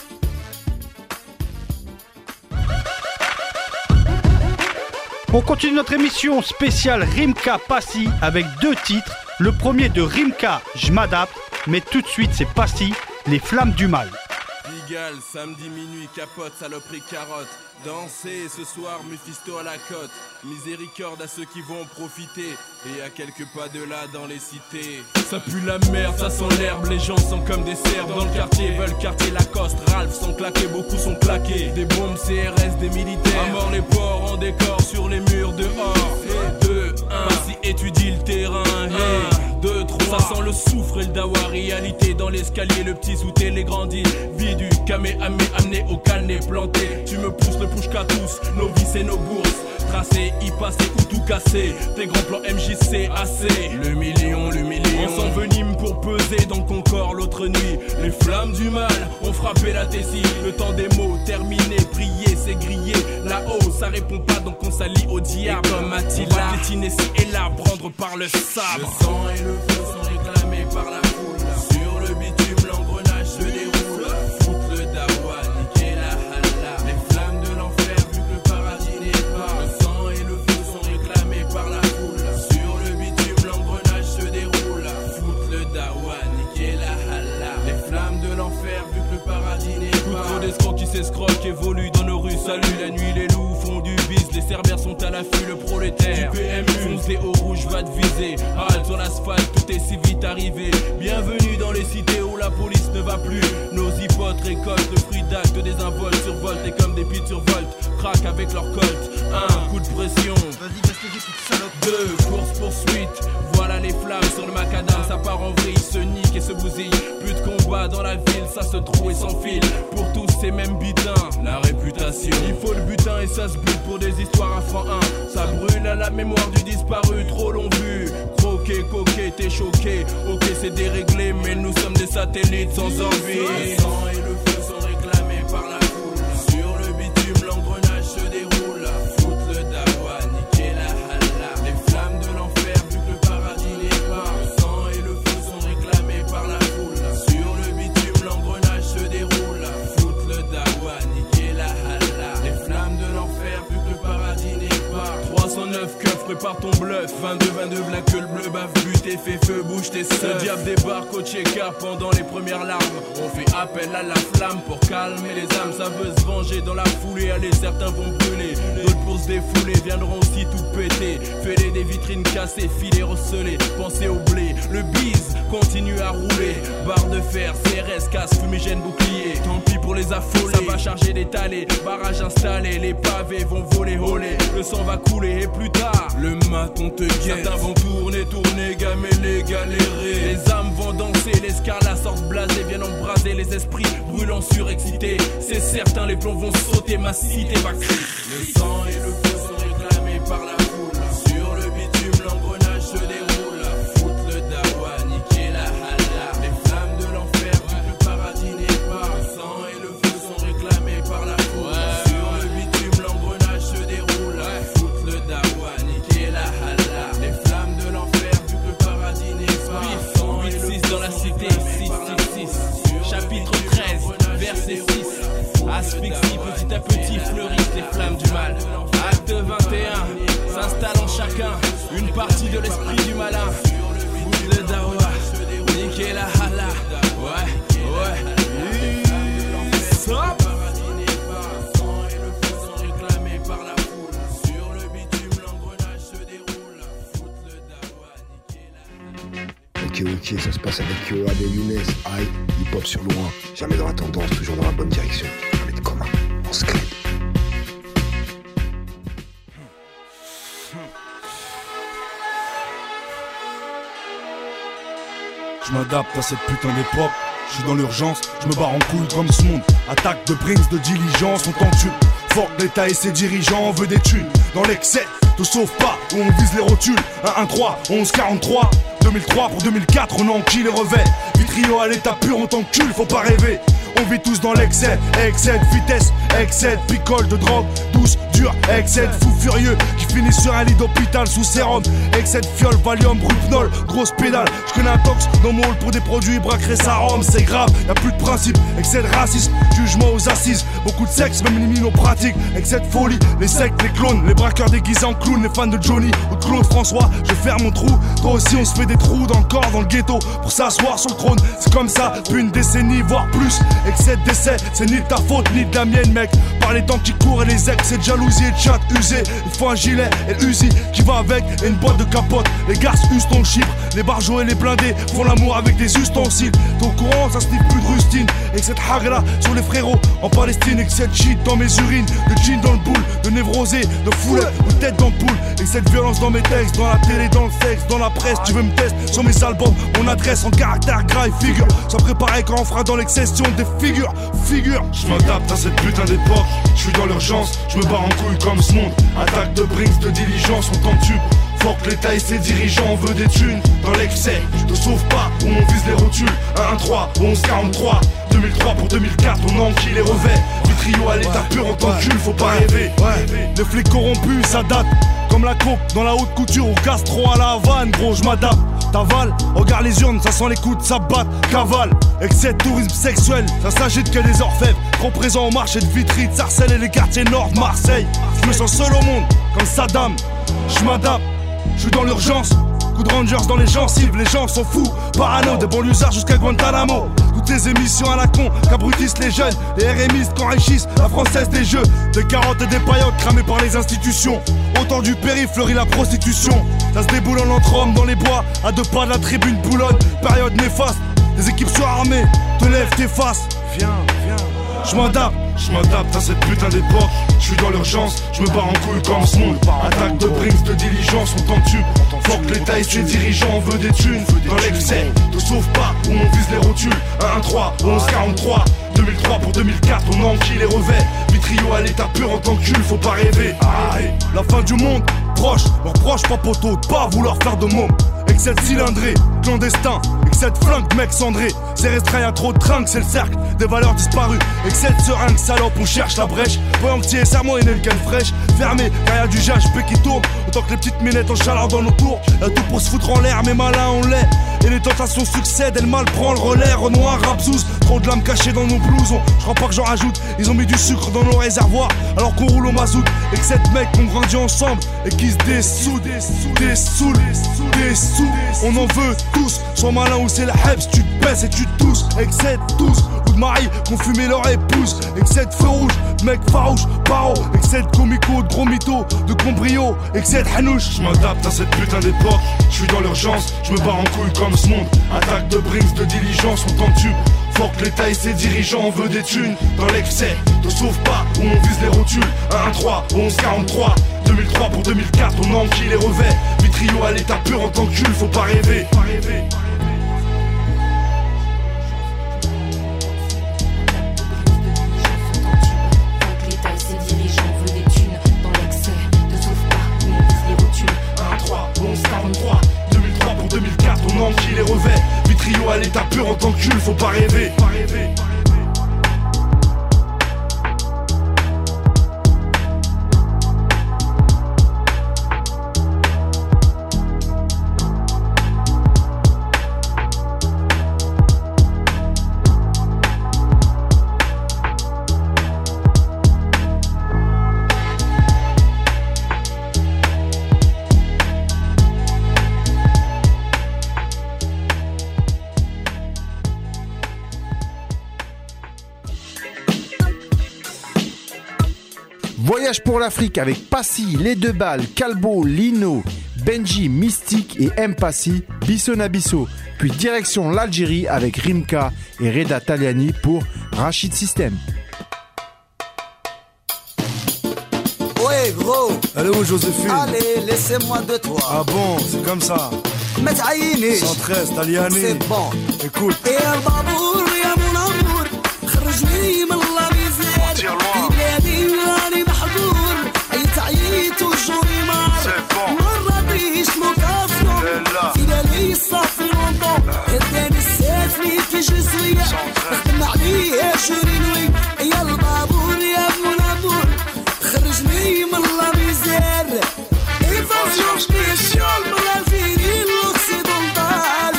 On continue notre émission spéciale Rimka Passy avec deux titres. Le premier de Rimka, Je m'adapte, mais tout de suite c'est Passy, Les Flammes du Mal. Pigalle, samedi minuit, capote, saloperie, carotte. Danser ce soir, Mephisto à la côte. Miséricorde à ceux qui vont profiter. Et à quelques pas de là dans les cités. Ça pue la merde, ça sent l'herbe. Les gens sont comme des cerfs dans le quartier. Veulent quartier Lacoste, Ralph sont claqués, beaucoup sont claqués. Des bombes C R S, des militaires. À mort les porcs en décor sur les murs dehors. deux, un, Passy étudie le terrain. un, deux, trois, ça sent le soufre et le dawa. Réalité dans l'escalier, le petit sous les grandis. Vie du Kamehameha amené au calné planté. Tu me pousses le push qu'à tous, nos vies et nos bourses. Tracé, y passer ou tout casser. Tes grands plans M J C assez. Le million, le million. On s'envenime pour peser dans ton corps l'autre nuit. Les flammes du mal ont frappé la tessie. Le temps des mots terminé, prier c'est grillé. Là-haut ça répond pas donc on s'allie au diable. Et comme Attila, on va piétiner ci et là, prendre par le sabre. Le sang et le feu sont réclamés par la foule. Sur le bitume l'engrenage se déroule. Foutre le dawa, niquer la halla. Les flammes de l'enfer vu que le paradis n'est pas. Le sang et le feu sont réclamés par la foule. Sur le bitume l'engrenage se déroule. Foutre le dawa, niquer la halla. Les flammes de l'enfer vu que le paradis n'est pas. Trop d'escrocs qui s'escroquent évoluent dans nos rues. Salut la nuit, les loups font du bis. Les cerbères sont à l'affût, le prolétaire du P M U foncé au rouge va te viser. Halte sur l'asphalte, tout est si vite arrivé. Bienvenue dans les cités où la police ne va plus. Nos hypotes récoltent le fruit d'actes désinvoltes. Survoltent et comme des pites survoltent. Craquent avec leur colt. Un coup de pression. Vas-y, baisse les petite salope. Deux, course poursuite. Voilà les flammes sur le macadam. Ça part en vrille, se nique et se bousille. Plus de combat dans la ville, ça se trouve et s'enfile. Pour tous ces mêmes butins, la réputation. Il faut le butin et ça se bute pour des histoires à franc un. Ça brûle à la mémoire du disparu, trop long vu. Croqué, coqué, t'es choqué. Ok, c'est déréglé, mais nous sommes des satellites sans envie. Le sang et le feu sont réclamés par la foule. Sur le bitume, l'engrenage se déroule. Foutre le dawa, niquer la halla. Les flammes de l'enfer, vu que le paradis n'est pas. Le sang et le feu sont réclamés par la foule. Sur le bitume, l'engrenage se déroule. Foutre le dawa, niquer la halla. Les flammes de l'enfer, vu que le paradis n'est pas. trois cent neuf keufs, prépare ton bluff. vingt-deux, vingt-deux, black que le bleu bave, but et fait feu, bouge tes seufs. Le diable débarque au Tchéka pendant les premières larmes. On fait appel à la flamme pour calmer les âmes. Ça veut se venger dans la foulée. Allez, certains vont brûler, d'autres pour se défouler viendront aussi tout péter. Fêler des vitrines cassées, filets recelés. Pensez au blé, le bise continue à rouler. Barre de fer, C R S, casse, fumigène, bouclier. Tant pis pour les affolés, ça va charger d'étaler. Barrage installé, les pavés vont voler, voler. Le sang va couler et plus tard, le maton te guette. Certains vont tourner, tourner, gamer les galérer. Les âmes vont danser, les scarlats sortent blasés. Viennent embraser les esprits brûlants surexcités. C'est certain, les plombs vont sauter, ma cité va crier. Le sang et le feu sont réclamés par la foule. Sur le bitume, l'engrenage se déroule. Foutre le dawa, niquer la halla. Les flammes de l'enfer, vu que le paradis n'est pas. Le sang et le feu sont réclamés par la foule. Ouais. Sur le bitume, l'engrenage se déroule. Ouais. Foutre le dawa, niquer la halla. Les flammes de l'enfer, vu que le paradis n'est pas. huit six dans la cité, six six six. Chapitre treize, verset six. Asphyxie, petit à petit fleurissent les flammes du mal. Acte vingt et un, s'installe en chacun une partie de l'esprit du malin. Foutre le dawa, niquer la hala. Ouais, ouais. Stop. Ok, ok, ça se passe avec Yoad et Younes. Aïe, hip-hop sur loin. Jamais dans la tendance, toujours dans la bonne direction. Jamais de commun, on se crée. Je m'adapte à cette putain d'époque. Je suis dans l'urgence, je me barre en couille comme ce monde. Attaque de Prince, de diligence, on t'en tue. Fort de l'État et ses dirigeants, on veut des thunes. Dans l'excès, te sauve pas, où on vise les rotules. un un trois, onze quarante-trois. deux mille trois pour deux mille quatre, on enquille les revers. Vitrio à l'état pur, on t'encule, faut pas rêver. On vit tous dans l'excès, excès de vitesse, excès de picole, de drogue, douce, dure, excès de fou furieux qui finit sur un lit d'hôpital sous sérum, excès de fiole, Valium, Brupnol, grosse pédale. Je connais un tox dans mon hall pour des produits, braquerait sa rhum, c'est grave, y'a plus de principe, excès de racisme, jugement aux assises, beaucoup de sexe, même les minots pratiques, excès de folie, les sectes, les clones, les braqueurs déguisés en clowns, les fans de Johnny ou de Claude François, je vais faire mon trou, toi aussi on se fait des trous dans le corps, dans le ghetto, pour s'asseoir sur le trône, c'est comme ça, depuis une décennie, voire plus. Excès de décès, c'est ni de ta faute ni de la mienne, mec. Par les temps qui courent et les excès de jalousie et de chat usé. Il faut un gilet et l'Uzi qui va avec et une boîte de capote. Les garces usent ton chiffre, les barjots et les blindés font l'amour avec des ustensiles. T'es au courant, ça se dit plus de rustine. Excès de hagra sur les frérots en Palestine. Excès de shit dans mes urines, de jean dans le boule, de névrosé, de foulette ou tête dans le poule. Excès de violence dans mes textes, dans la télé, dans le sexe, dans la presse. Tu veux me tester sur mes albums, mon adresse en caractère gras et figure. Sois préparé quand on fera dans l'excession des figure, figure. Je m'adapte à cette putain d'époque. Je suis dans l'urgence, je me bats en couille comme ce monde. Attaque de Brinks, de diligence, on t'en tue. Faut que l'État et ses dirigeants, on veut des thunes. Dans l'excès, je te sauve pas, où on vise les rotules. un un trois, onze quarante-trois. deux mille trois pour deux mille quatre, on enquille les revêts. Vitrio à l'état pur, on t'encule, faut pas rêver. Ouais, les flics corrompus, ça date. Comme la coke dans la haute couture ou gastro à la Havane, gros, je m'adapte. T'avales, regarde les urnes, ça sent les coups de sabbat, cavale. Excès de tourisme sexuel, ça s'agite que des orfèvres. Trop présent au marché de Vitry, de Sarcelles et les quartiers nord de Marseille. Je me sens seul au monde, comme Saddam. Je m'adapte, je suis dans l'urgence. Coup de Rangers dans les gencives, les gens sont fous. Parano, des banlieusards jusqu'à Guantanamo. Toutes les émissions à la con, qu'abrutissent les jeunes. Les R M istes qu'enrichissent la française des jeux. Des carottes et des paillotes cramées par les institutions. Autant du périph' fleurit la prostitution. Ça se déboule en entre-hommes dans les bois, à deux pas de la tribune Boulogne. Période néfaste, des équipes surarmées, te lèvent, t'effaces. Viens, viens. Je m'adapte, je m'adapte à cette putain d'époque. Je suis dans l'urgence, je me bats en couille comme ce monde. Attaque de Brinks, de diligence, on t'en tue. Faut que l'État et ses dirigeants, on veut des thunes. Dans l'excès, te sauve pas, où on vise les rotules. un un trois, onze quarante-trois. deux mille trois pour deux mille quatre, on enquille les revêts. Vitrio à l'état pur, en tant que cul, faut pas rêver. Aïe, la fin du monde, proche, leur proche pas poteau, de pas vouloir faire de môme. Excès de cylindré, clandestin, excès de flingue, mec cendré. C'est restreint, y'a trop de trinques, c'est le cercle des valeurs disparues. Excès de seringue, salope, on cherche la brèche. Voyant que t'y serment, il y a une canne fraîche. Fermé, car y'a du H P qui tourne. Autant que les petites minettes en chaleur dans nos tours. Y'a tout pour se foutre en l'air, mais malin on l'est. Et les tentations succèdent, et le mal prend le relais. Renoir, Rapzouz, trop de lames cachées dans nos blousons. Je crois pas que j'en rajoute, ils ont mis du sucre dans nos réservoirs alors qu'on roule au mazout. Excès de mecs qu'on grandit ensemble et qui se dessoudent, dessoulent, dessous. On en veut tous, sois malin ou c'est la hebs, tu te baisses et tu te tousses. Excès de tous, ou de mari qu'on fumait leur épouse. Excès de feu rouge, mec farouche, paro. Excès de comico, de gros mytho, de combrio. Excès de hanouche. Je m'adapte à cette putain d'époque. Je suis dans l'urgence, je me bats en couille comme ce monde. Attaque de Brinks, de diligence, on t'en tue. Faut que l'État et ses dirigeants, on veut des thunes. Dans l'excès, te sauve pas, où on vise les rotules. un un trois, onze quarante-trois. deux mille trois pour deux mille quatre, on enquille les revêts. Vitrio à l'état pur, en tant que cul, faut pas rêver. Pas rêver. deux mille quatre, on enquille les revêts. Vitrio à l'état pur, en tant que cul, faut pas rêver. Pas rêver. Voyage pour l'Afrique avec Passy, Les Deux Balles, Calbo, Lino, Benji, Mystique et M-Passy, Bisso Nabisso. Puis direction l'Algérie avec Rimka et Reda Taliani pour Rachid System. Ouais gros. Elle est où Joséphine? Allez, laissez-moi de toi. Ah bon, c'est comme ça. متعينيش cent treize, Taliani. C'est bon. Écoute. يا البابور يا منور خرجني من الله ميزان في بلادي راني محظور عيت عيت وجوني مار ما راضيش موكاسيون في بالي صافي لونطون اداني السيف لي شرينوي يا البابور يا منابور خرجني من لا ميزير ايفازيون سبيسيال من الجيري l'occidental.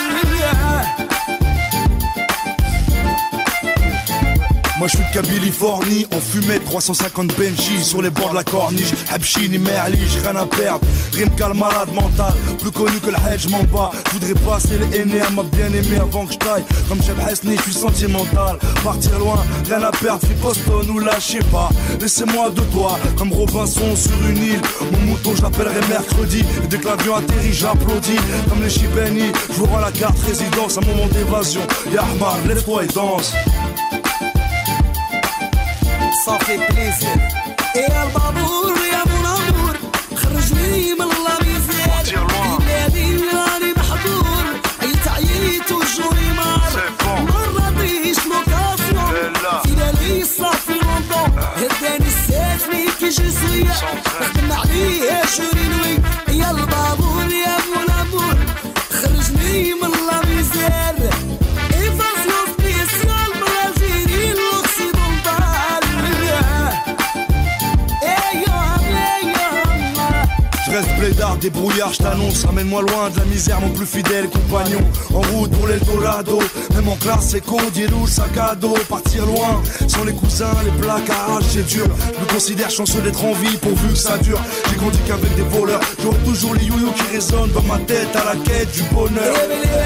Moi je suis de Californie, en fumée trois cent cinquante Benji sur les bords de la corniche. Habchini, Merlich, rien à perdre. Rimka le malade mental, plus connu que le Hedge, m'en bats. Je voudrais passer le aîné à ma bien-aimée avant que je taille. Comme Cheb Hesni, je suis sentimental. Partir loin, rien à perdre, free Boston ou lâchez pas. Laissez-moi de toi, comme Robinson sur une île. Mon mouton, je l'appellerai mercredi. Et dès que l'avion atterrit, j'applaudis. Comme les Chibeni, je vous rends la carte résidence, un moment d'évasion. Yahmar, lève-toi et danse. Ça fait plaisir. يا البابور يا منابور خرجني من لا ميزان في بلادي راني محظور عيت عييت وجوني مار ما راضيش لوكاسيون في بالي صافي لوندون هداني السافني كي جزوية نخدم عليه شرينوي يا البابور يا منابور خرجني من لا ميزان ايفازيون سبيسيال من الجيري l'occidental. Je reste blédard, débrouillard, je t'annonce. Ramène-moi loin de la misère, mon plus fidèle compagnon. En route pour l'Eldorado, même en classe, c'est Codielou, sac à dos. Partir loin, sans les cousins, les placards, c'est dur. Je me considère chanceux d'être en vie, pourvu que ça dure. J'ai grandi qu'avec des voleurs, j'aurai toujours les youyous qui résonnent dans ma tête à la quête du bonheur.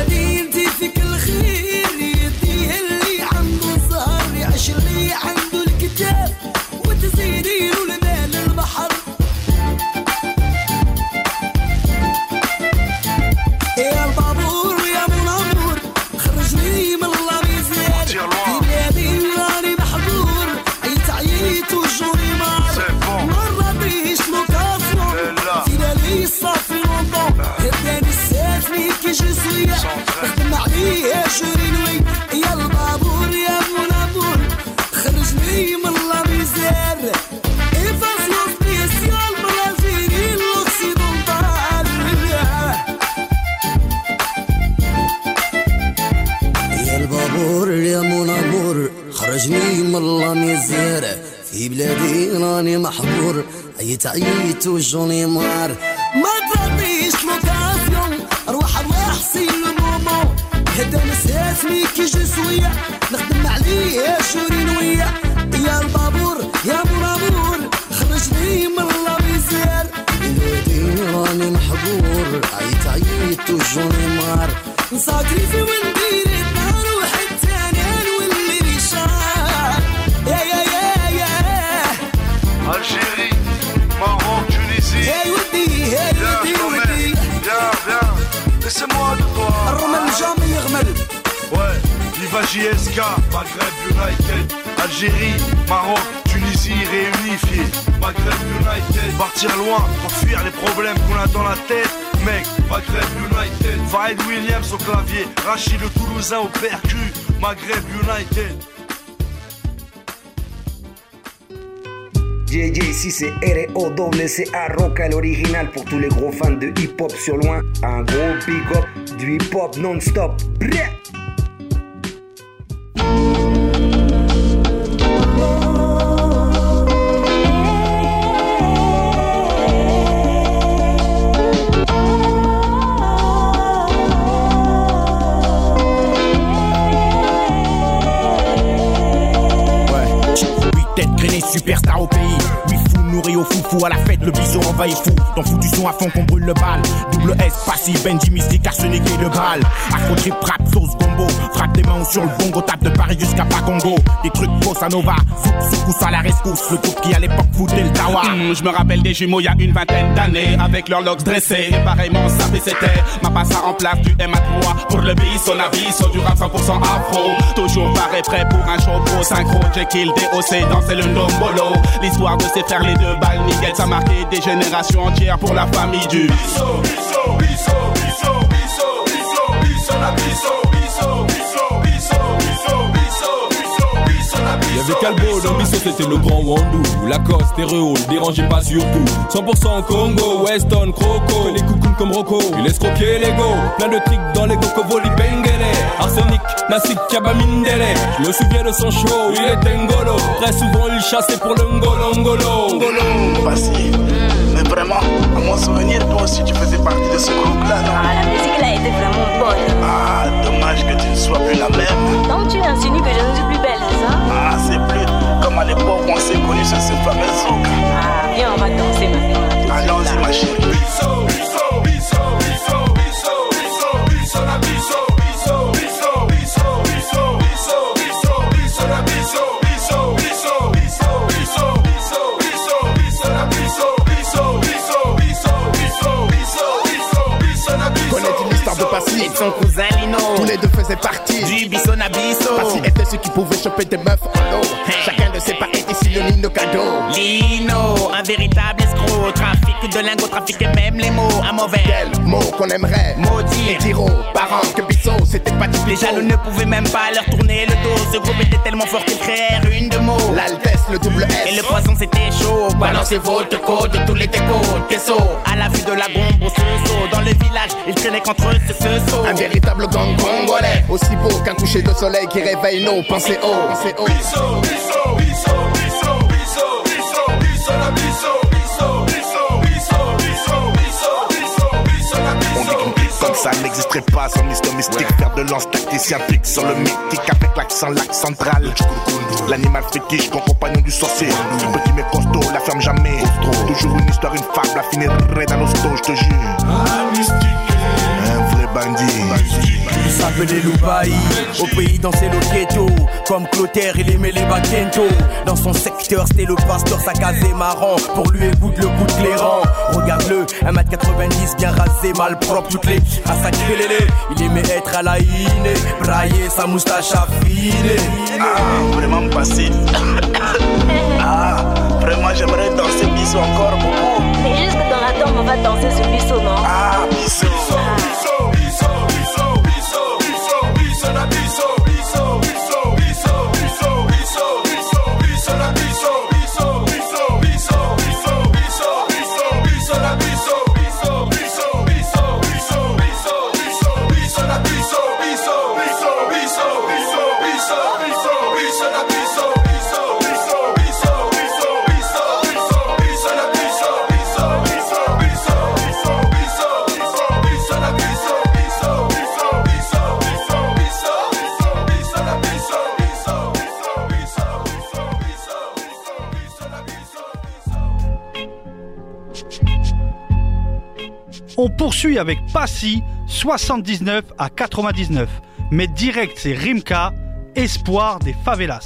يا البابور يا منابور خرجني من لا ميزان في بلادي راني محظور عيت عييت وجوني مار ما راضيش لوكاسيون في بالي صافي لوندون هداني السافني كي جزوية نخدم عليه شرينوي يا البابور يا منابور خرجني من لا ميزان ايفازيون سبيسيال من الجيري l'occidental. البابور يا منابور خرجني من لا ميزير في بلادي راني محظور عيت عيت وجوني مار ما تعطيش لوكاسيون روح ارواح سي المومون هداني ساسني كي جسوية نخدم عليه شورينوية يا البابور يا منابور خرجني من لا ميزير بلادي راني محظور عيت عيت وجوني مار نساكري في وندير Algérie, Maroc, Tunisie. Hey ودي hey ودي ودي Viens, viens, laissez-moi de toi. الرمل جامي يغمل. Ouais, Viva J S K, Maghreb United. Algérie, Maroc, Tunisie réunifiés. Maghreb United. Partir loin pour fuir les problèmes qu'on a dans la tête. Mec, Maghreb United. Fahed Williams au clavier, Rachid le Toulousain au percu. Maghreb United. J J, ici c'est R O W C A Roca, l'original pour tous les gros fans de hip-hop sur loin. Un gros big up du hip-hop non-stop. Brrr. Superstar au pays, oui fou nourri au foufou à la fête, le bison envahit fou. Dans fou du son à fond qu'on brûle le bal. Double S, passif, Benji mystique, arsenic et de balle. Afro trip, rap, sauce combo. Frappe des mains sur le bongo, tape de Paris jusqu'à Pacongo. Des trucs bossa nova, zouk, secousse à la rescousse. Le groupe qui à l'époque foutait le tawa. Mmh, je me rappelle des jumeaux il y a une vingtaine d'années, avec leurs locks dressés. Et pareillement sapé c'était ma passe en place du M à trois. Pour le bis, son avis, sur du rap cent pour cent afro. Toujours pareil prêt pour un show pro synchro. Jekyll, D O C, danser le ndombolo. L'histoire de ces frères les deux balles nickel, ça marquait des générations entières pour la famille du Bisso, bisso, bisso, bisso, bisso, bisso, bisso, la bisso, bisso, bisso, bisso, bisso, bisso, bisso, bisso, la bisso. Y'avait Calbo, dans Bisso c'était le grand Wandou. Lacoste, Terreo, le dérangez pas surtout. cent pour cent Congo, Weston, Croco. Les coucous clown comme Rocco. Il laisse croquer l'ego, plein de tricks dans les Cocovoli Bengele. Arsenic, Nassik, Kabamindele. Je me souviens de son show, il était ngolo. Très souvent il chassait pour le ngolo ngolo ngolo. Passif, mais vraiment, à mon souvenir, toi aussi tu faisais partie de ce groupe-là, non? Ah, la musique là était vraiment bonne. Ah, dommage que tu ne sois plus la même. Donc tu insinues que je ne suis plus belle, c'est ça? Ah, c'est plus comme à l'époque on s'est connus sur ce fameux zouk. Ah, viens, on va danser maintenant. Allons-y, ma chérie. Biso, biso, biso, biso, biso, biso, biso, la biso, biso, biso, biso, biso, biso, biso, biso, la biso, biso, biso, biso, biso, biso, biso, biso, la biso, biso, biso, biso, biso, biso, biso, biso, la biso. Connais-tu l'histoire de Passy et de son cousin Lino? Tous les deux faisaient partie du biso na biso. Passy était celui qui pouvait choper des meufs en l'eau. Chacun de ses pas était synonyme de cadeau. Lino, un véritable escroc. Trafic de lingots, trafiquait même les mots. Un mauvais quel mot qu'on aimerait maudire. Et dire aux parents que biso c'était pas tout. Les jaloux ne pouvaient même pas leur tourner le dos. Ce groupe était tellement fort qu'ils créèrent une de mots. L'Altesse, le double S. Et le poison c'était chaud. Balancez votre code de tous les décos. Queso, à la vue de la bombe au saut. Dans le village, ils traînaient contre eux ce saut. Un véritable gang congolais. Aussi beau qu'un coucher de soleil qui réveille nos pensées haut. Pensez haut. Biso, biso, biso, biso, biso, biso, biso, la biso, biso, biso, biso, biso, biso, biso, biso, la biso. On dit qu'une clique comme ça n'existerait pas sans histoire mystique. Faire de lance tacticien pique sur le mythique avec l'accent, l'axe central. L'animal fétiche, ton compagnon du sorcier. Petit mais costaud, la ferme jamais. Toujours une histoire, une fable, la finirait dans l'hosto, je te jure. Un vrai bandit. Il s'appelait Loubaï, au pays dansait le ghetto. Comme Clotaire, il aimait les baquentos. Dans son secteur, c'était le pasteur, sa case est marrant. Pour lui, écoute le coup de clairant. Regarde-le, un mètre quatre-vingt-dix, bien rasé, mal propre, toutes les à sa crélélé. Il aimait être à la iné, brailler sa moustache affinée. Ah, vraiment passif. Ah, vraiment, j'aimerais danser biso encore beaucoup. Mais juste dans la tombe, on va danser ce biso, non? Ah, biso. Biso, biso, biso, biso, biso, biso, biso, la biso, biso, biso, biso, biso, biso, biso, biso, la biso, biso, biso, biso, biso, biso, biso, biso, la biso, biso, biso, biso, biso, biso, biso, biso, la biso, biso, biso, biso, biso, biso, biso, biso, la biso, biso, biso, biso, biso, biso, biso, biso, la biso, biso, biso, biso, biso, biso, biso, biso, la biso, biso, biso, biso, biso, biso, biso, biso, la biso, biso, biso, biso, biso, biso, biso, la biso. On poursuit avec Passy, soixante-dix-neuf à quatre-vingt-dix-neuf. Mais direct, c'est Rimka, espoir des favelas.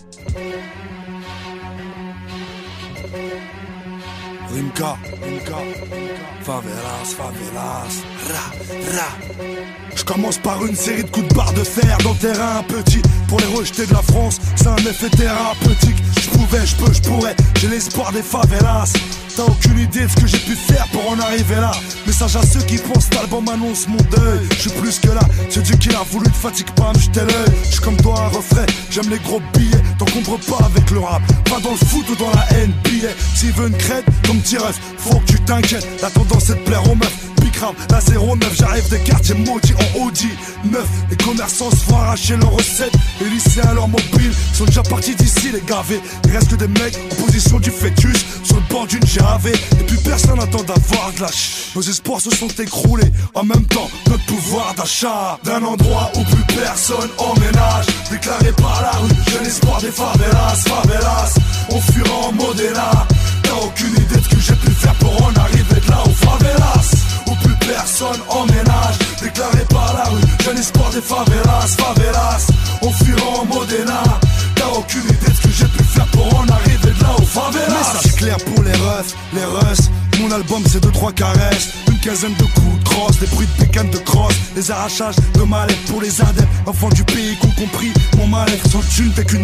Rimka, Rimka, favelas, favelas, ra, ra. Je commence par une série de coups de barre de fer dans le terrain petit. Pour les rejeter de la France, c'est un effet thérapeutique. Je pouvais, je peux, je pourrais, j'ai l'espoir des favelas. T'as aucune idée de ce que j'ai pu faire pour en arriver là. Message à ceux qui pensent que l'album annonce mon deuil. Je suis plus que là, c'est Dieu qui a voulu, te fatigue pas à me jeter l'œil. Je suis comme toi un refrain, j'aime les gros billets. T'encombres pas avec le rap, pas dans le foot ou dans la N B A. S'il veut une crête, comme Tiref, faut que tu t'inquiètes. La tendance c'est de plaire aux meufs. La zéro neuf, j'arrive des quartiers maudits en Audi neuf. Les commerçants se font arracher leurs recettes. Les lycéens leurs mobiles sont déjà partis d'ici les gavés. Il reste que des mecs en position du fœtus sur le bord d'une G A V. Et puis personne n'attend d'avoir de la ch. Nos espoirs se sont écroulés. En même temps, notre pouvoir d'achat d'un endroit où plus personne emménage. Déclaré par la rue, j'ai l'espoir des favelas, favelas. On fuira en Modena. T'as aucune idée de ce que j'ai pu faire pour en arriver de là aux favelas. Où plus personne emménage. Déclaré par la rue, j'ai l'espoir des favelas, favelas. On fuira en Modena. T'as aucune idée de ce que j'ai pu faire pour en arriver de là aux favelas. Message clair pour les refs, les russes. Mon album c'est deux trois caresses. Une quinzaine de coups de crosse. Des bruits de pécan de crosse. Des arrachages de mal-être pour les adeptes. Enfants du pays qui ont compris mon mal-être. Sans thune t'es qu'une merde. J'ai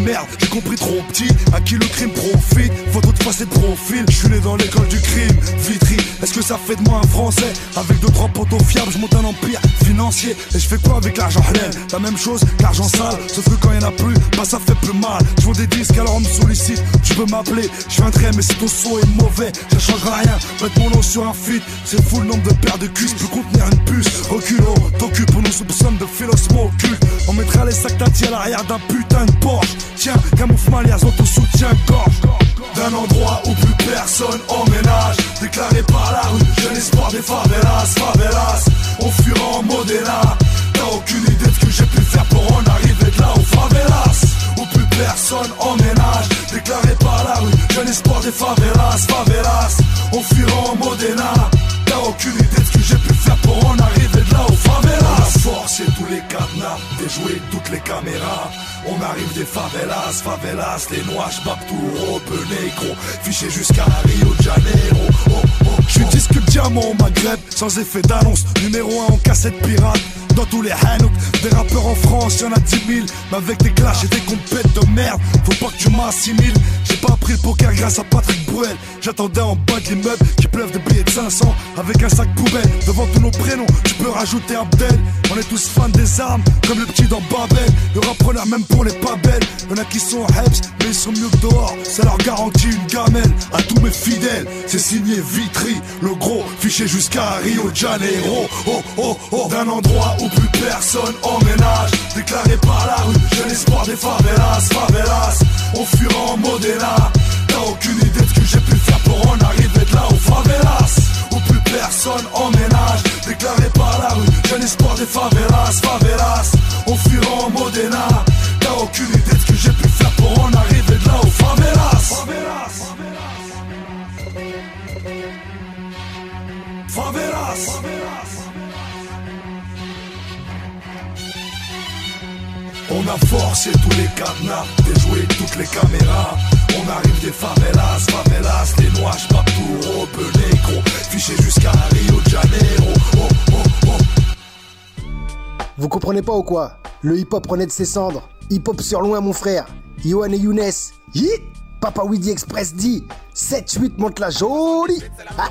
compris trop petit, à qui le crime profite. Photo de face et de profil, je suis né dans l'école du crime. Vitry, est-ce que ça fait de moi un français? Avec deux trois potos fiables, je monte un empire financier. Et je fais quoi avec l'argent halal? La même chose qu'argent sale, sauf que quand y'en a plus, bah ça fait plus mal. Je vends des disques alors on me sollicite, tu peux m'appeler, je viendrai mais si ton son est mauvais, ça changera rien. Mettre mon nom sur un feat, c'est fou le nombre de paires de cuisses peut contenir une puce. Reculo, t'occupe, on nous soupçonne de philosophie occulte. On mettra les sacs tati à l'arrière d'un putain de Porsche. Tiens, camoufle ma liaison, ton soutien-gorge. D'un endroit où plus personne emménage, déclaré par la rue, jeune espoir des favelas, favelas. On fuira en Modena, t'as aucune idée de ce que j'ai pu faire pour en arriver de là aux favelas. Où plus personne emménage, déclaré par la rue, jeune espoir des favelas, favelas. On fuira en Modena, t'as aucune idée de ce que j'ai pu faire pour en arriver de là aux favelas. On a forcé tous les cadenas, déjoué toutes les caméras. On arrive des favelas, favelas, les noix, Babtouro, Benegro, fiché jusqu'à Rio de Janeiro. Oh, oh, oh. J'suis disque diamant au Maghreb, sans effet d'annonce, numéro un en cassette pirate. Dans tous les hanouk, des rappeurs en France, y'en a dix mille. Mais avec des clashs et des compètes de merde, faut pas que tu m'assimiles. J'ai pas appris le poker grâce à Patrick Bruel. J'attendais en bas de l'immeuble qui pleuve des billets de cinq cents. Avec un sac poubelle, devant tous nos prénoms, tu peux rajouter Abdel. On est tous fans des armes, comme le petit dans Babel. Le rappreneur même pour les pas belles. Y'en a qui sont Hebs, mais ils sont mieux que dehors. Ça leur garantit une gamelle à tous mes fidèles. C'est signé Vitry, le gros, fiché jusqu'à Rio de Janeiro. Oh oh oh, d'un endroit où plus personne emménage, déclaré par la rue, jeune espoir des favelas, favelas. On fuira en Modena, t'as aucune idée de ce que j'ai pu faire pour en arriver de là aux favelas. Où plus personne emménage, déclaré par la rue, jeune espoir des favelas, favelas. On fuira en Modena, t'as aucune idée de ce que j'ai pu faire pour en arriver de là aux favelas. Favelas, favelas. On a forcé tous les cadenas, déjoué toutes les caméras. On arrive des favelas, favelas, les noix, Babtouro, Benegro, fiché jusqu'à Rio de Janeiro. Oh, oh, oh. Vous comprenez pas ou quoi? Le hip-hop renaît de ses cendres. Hip-hop sur loin, mon frère. Yohan et Younes. Yi Papa Weedy Express dit sept huit monte la jolie.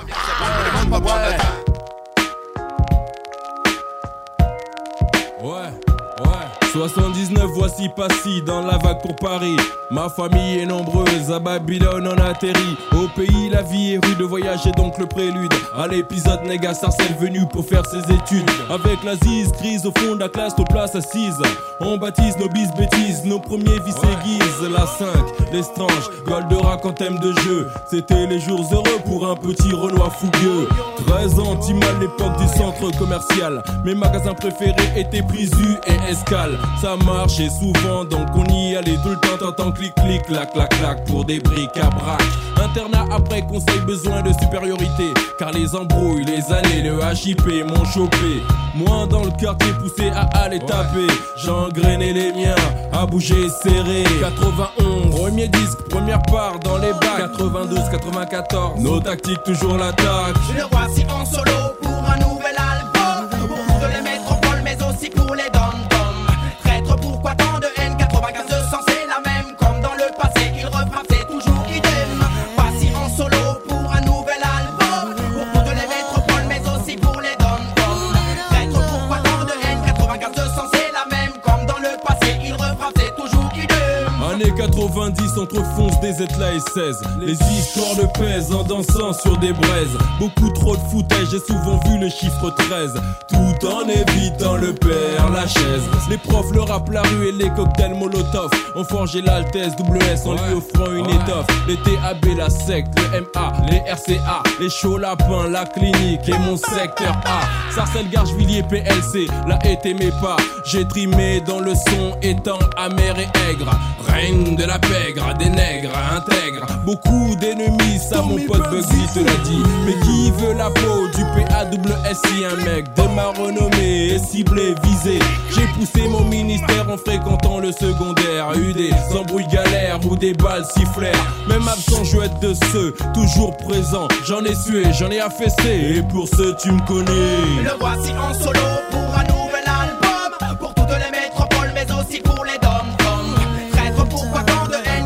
Ouais, ouais. soixante-dix-neuf, voici Passy dans la vague pour Paris. Ma famille est nombreuse, à Babylone on atterrit. Au pays la vie est rude, le voyage est donc le prélude à l'épisode Néga Sarcelle venu pour faire ses études. Avec la zise grise au fond de la classe, nos places assises. On baptise nos bis bêtises, nos premiers vices aiguisent. La cinq, l'estrange, Goldorak en thème de jeu. C'était les jours heureux pour un petit Renoir fougueux. treize ans, Timal, l'époque du centre commercial. Mes magasins préférés étaient Prisu et Escale. Ça marchait souvent donc on y allait tout le temps. T'entends clic clic clac clac clac pour des briques à braque. Internat après conseil, besoin de supériorité, car les embrouilles, les années, le H I P m'ont chopé. Moi dans le quartier poussé à aller taper. J'engrainais les miens à bouger serré. quatre-vingt-onze, premier disque, première part dans les bacs. quatre-vingt-douze, quatre-vingt-quatorze, nos tactiques toujours l'attaque. Le voici en solo pour un nouvel album. Pour toutes les métropoles mais aussi pour les dom-toms. Traître, pourquoi tant de haine? quatre-vingt-quinze deux cents c'est la même. Comme dans le passé il refrappe, c'est toujours idem. Voici en solo pour un nouvel album. Pour toutes les métropoles mais aussi pour les dom-toms. Traître, pourquoi tant de haine? quatre-vingt-quinze deux cents c'est la même. Comme dans le passé il refrappe, c'est toujours idem. Années quatre-vingt-dix, entre fonce des étlas et seize. Les histoires le pèsent en dansant sur des braises. Beaucoup trop de footage, j'ai souvent vu le chiffre treize. Tout en évitant le père Lachaise. Les profs, le rap, la rue et les cocktails Molotov ont forgé l'altesse, double S en lui offrant une étoffe. Les T A B, la secte, le M A, les R C A, les chauds lapins, la clinique et mon secteur A. Sarcelles, Garcheville, P L C, là été mes pas. J'ai trimé dans le son étant amer et aigre. Règne de la pègre, des nègres intègres. Beaucoup d'ennemis, ça mon pote Bugsy te l'a dit. Mais qui veut la peau du P A W S I? Un mec de ma renommée est ciblé, visé. J'ai poussé mon ministère en fréquentant le secondaire. Eu des embrouilles galères ou des balles sifflèrent. Même absent, je veux être de ceux toujours présents. J'en ai sué, j'en ai affaissé. Et pour ceux tu me connais. Le voici en solo pour un nouvel album. Pour toutes les métropoles mais aussi pour les dom-toms. Traître, pourquoi tant de haine?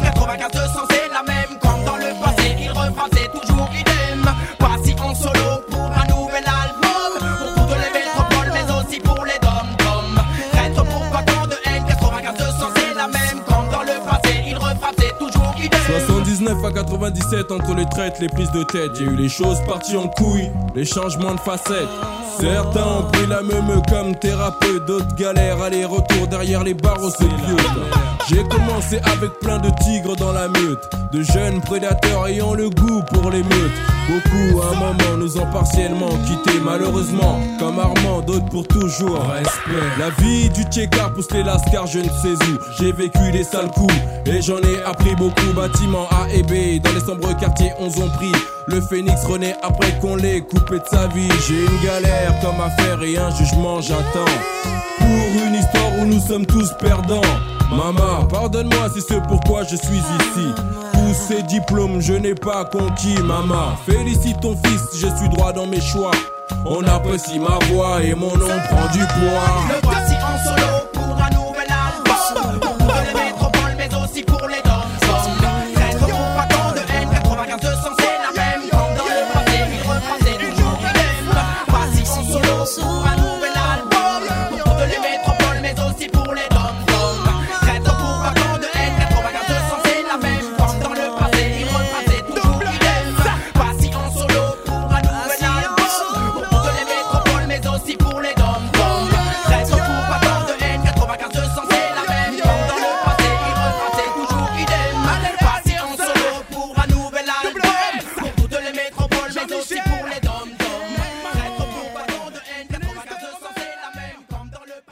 soixante-dix-neuf à quatre-vingt-dix-sept, entre les traites, les prises de tête, j'ai eu les choses parties en couilles, les changements de facettes. Certains ont pris la même comme thérapeute, d'autres galèrent, aller-retour derrière les barreaux, c'est vieux. J'ai commencé avec plein de tigres dans la meute, de jeunes prédateurs ayant le goût pour les meutes. Beaucoup à un moment nous ont partiellement quittés, malheureusement, comme Armand, d'autres pour toujours. Respect. La vie du tchécard pousse les lascars, je ne sais où. J'ai vécu des sales coups et j'en ai appris beaucoup. Bâtiments A et B, dans les sombres quartiers, onze ont pris. Le phénix renaît après qu'on l'ait coupé de sa vie. J'ai une galère comme affaire et un jugement j'attends. Pour une histoire où nous sommes tous perdants. Maman, pardonne-moi si c'est pourquoi je suis ici. Tous ces diplômes je n'ai pas conquis. Maman, félicite ton fils, je suis droit dans mes choix. On apprécie ma voix et mon nom prend du poids. Le voici en solo pour un nouvel album. Pour toutes les métropoles mais aussi pour les dons. Très trop pas tant de haine, quatre-vingt-quinze deux cents c'est la même. Comme dans le passé, il repassait toujours idem. Voici en solo pour un nouvel album. Pour toutes les métropoles mais aussi pour les dons. Très trop pas tant de haine, quatre-vingt-quinze deux cents c'est la même. Comme dans le passé, il repassait toujours idem. Voici en solo pour un nouvel album. Pour toutes les métropoles mais aussi pour les dons. Très trop pas tant de haine, quatre-vingt-quinze deux cents c'est la même. Comme dans le passé, il repassait toujours idem. Voici en solo pour un nouvel album. Pour toutes les métropoles mais aussi pour les dons. Très trop pas tant de haine, quatre-vingt-quinze deux cents c'est la même. Comme dans le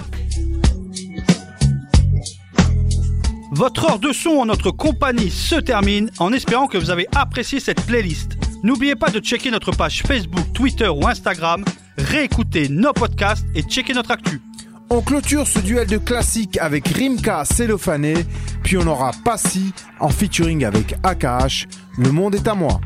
Votre heure de son en notre compagnie se termine en espérant que vous avez apprécié cette playlist. N'oubliez pas de checker notre page Facebook, Twitter ou Instagram, réécouter nos podcasts et checker notre actu. On clôture ce duel de classiques avec Rimka Cellophané, puis on aura Passy en featuring avec A K H. Le monde est à moi.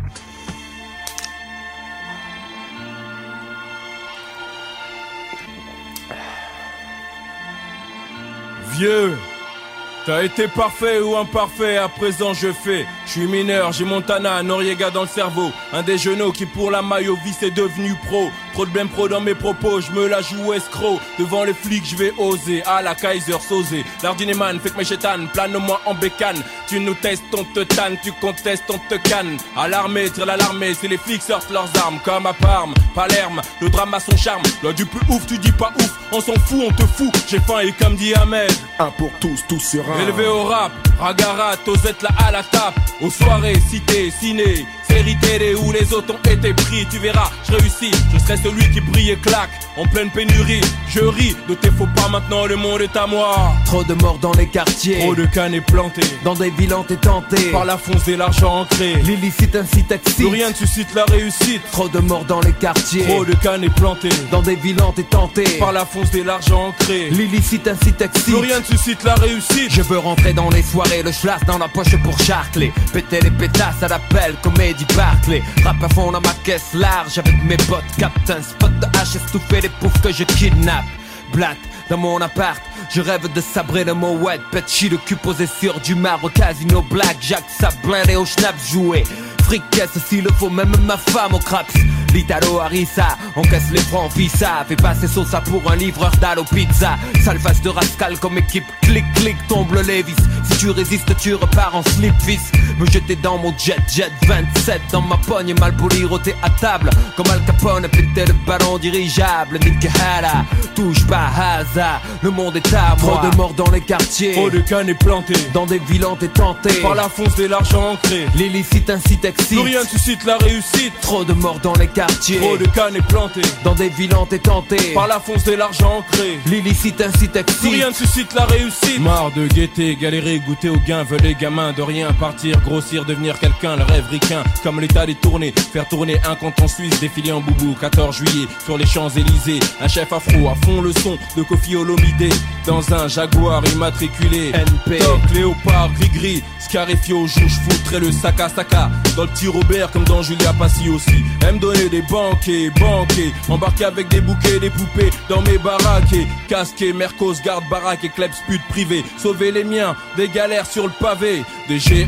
Vieux, t'as été parfait ou imparfait, à présent je fais. Je suis mineur, j'ai Montana, Noriega dans le cerveau. Un des genoux qui pour la maillot vie c'est devenu pro. Trop de blême pro dans mes propos, je me la joue escroc. Devant les flics je vais oser, à la Kaiser Sosé. L'ardineman fait que mes chétanes, plane-moi en bécane. Tu nous testes, on te tanne, tu contestes, on te canne. À l'armée, tire l'alarmée, c'est les flics sortent leurs armes. Comme à Parme, Palerme, le drame a son charme. Loi du plus ouf, tu dis pas ouf, on s'en fout, on te fout. J'ai faim et comme dit Ahmed, un pour tous, tous sur un. Élevé au rap, Ragarat, Osette là à la tape. Aux soirées, cité, ciné, série télé où les autres ont été pris. Tu verras, je réussis, je serai celui qui brille et claque. En pleine pénurie, je ris de tes faux pas, maintenant le monde est à moi. Trop de morts dans les quartiers, trop de cannes plantées dans des villes hantés tentés par la fonce et l'argent ancré. L'illicite incite excite, plus rien ne suscite la réussite. Trop de morts dans les quartiers, trop de cannes plantées dans des villes hantés tentés par la fonce et l'argent ancré. L'illicite incite excite, plus rien ne suscite la réussite. Je veux rentrer dans les soirées, le schlass dans la poche pour charcler. Péter les pétasses à l'appel, comédie Barclay. Rap à fond dans ma caisse large avec mes potes. Captain spot de H, estouffer les poufs que je kidnappe. Blatt dans mon appart, je rêve de sabrer le mot wet. Petchi le cul posé sur du marbre, casino black, Jack ça blindé au schnaps joué. Fricasse s'il le faut, même ma femme au craps. L'Italo Harissa, encaisse les francs Visa. Fais passer Sosa pour un livreur d'Allo Pizza. Sale face de rascal comme équipe, clic clic tombe le Levis. Si tu résistes tu repars en slip fils. Me jeter dans mon jet jet vingt-sept dans ma pogne, mal poli roté à table. Comme Al Capone péter le ballon dirigeable. Nick Hara, touche pas hasard, le monde est à moi. Trop de morts dans les quartiers, trop de cannes plantées dans des villes hantés tentés par la fonce et l'argent ancré. L'illicite incite excite, plus rien ne suscite la réussite. Trop de morts dans les quartiers, trop de cannes plantées dans des villes hantés tentés par la fonce et l'argent ancré. L'illicite incite excite, plus rien ne suscite la réussite. Marre de guetter, galérer, goûter au gain. Veulent les gamins de rien partir, grossir, devenir quelqu'un. Le rêve ricain, comme l'état des tournées. Faire tourner un canton suisse, défiler en boubou. quatorze juillet, sur les Champs-Élysées. Un chef afro à fond le son de Kofi Olomide. Dans un Jaguar immatriculé N P, Toc, Léopard, gris-gris. Scarifio, jouche, foutrait le saka saka. Dans le petit Robert comme dans Julia Passy aussi. Aime donner des banquets, banquets. Embarqué avec des bouquets, des poupées dans mes baraques. Casqué, Mercos, garde baraque et klebs pute privé. Sauver les miens, des galères sur le pavé. Des G A V,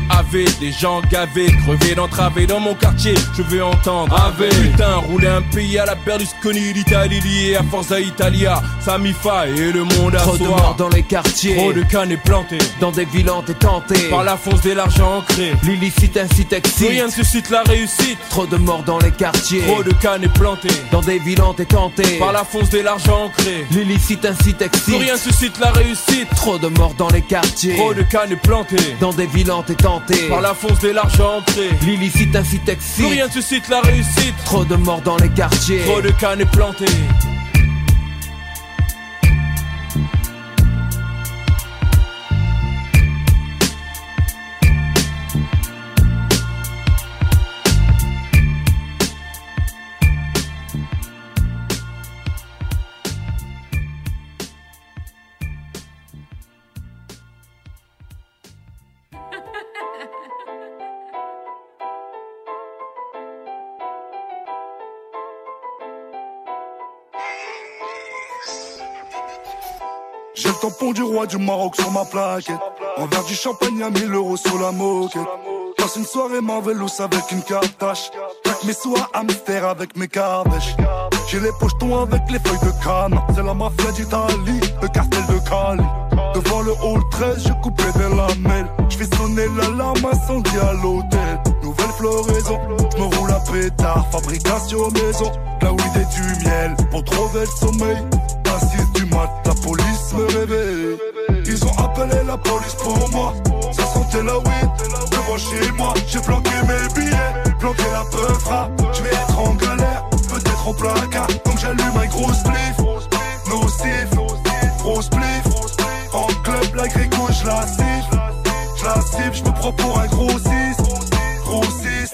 des gens gavés, crevés d'entraver dans mon quartier. Je veux entendre Ave. Putain, rouler un pays à la Berlusconi, l'Italie liée à Forza Italia, Samifa et le monde à Trop soi. de morts dans les quartiers, trop de cannes et plantés dans des villes tentées par la fonce de l'argent ancré. L'illicite incite excite, rien ne suscite la réussite. Trop de morts dans les quartiers, trop de cannes et plantés dans des villes tentées par la fonce de l'argent ancré. L'illicite incite excite, rien ne suscite la réussite. Trop de morts dans les quartiers, trop de cannes et plantés dans des villes tentées par la fonce de l'argent ancré. L'illicite incite excite, rien ne suscite la réussite. Trop de morts dans les quartiers, trop de cannes et plantés. J'ai le tampon du roi du Maroc sur ma plaquette. Un verre du champagne à mille euros sur la moquette. Passe une soirée Marvelous avec une cartache. Claque mes sous à hamster avec mes cardèches. J'ai les pochetons avec les feuilles de canne. C'est la mafia d'Italie, le cartel de Cali. Devant le hall treize, je coupais des lamelles. Je fais sonner l'alarme incendie à l'hôtel. Nouvelle floraison, je me roule à pétard. Fabrication maison, la weed et du miel. Pour trouver le sommeil, à six du mat, la police me réveille. Ils ont appelé la police pour moi. Ça sentait la weed, devant chez moi. J'ai planqué mes billets, planqué la peufra. Je vais être en galère, peut-être en placard. Donc j'allume un gros spliff, nocif, gros spliff. En club, la gréco, je la siffle. Je la siffle, je me prends pour un gros six. Gros six.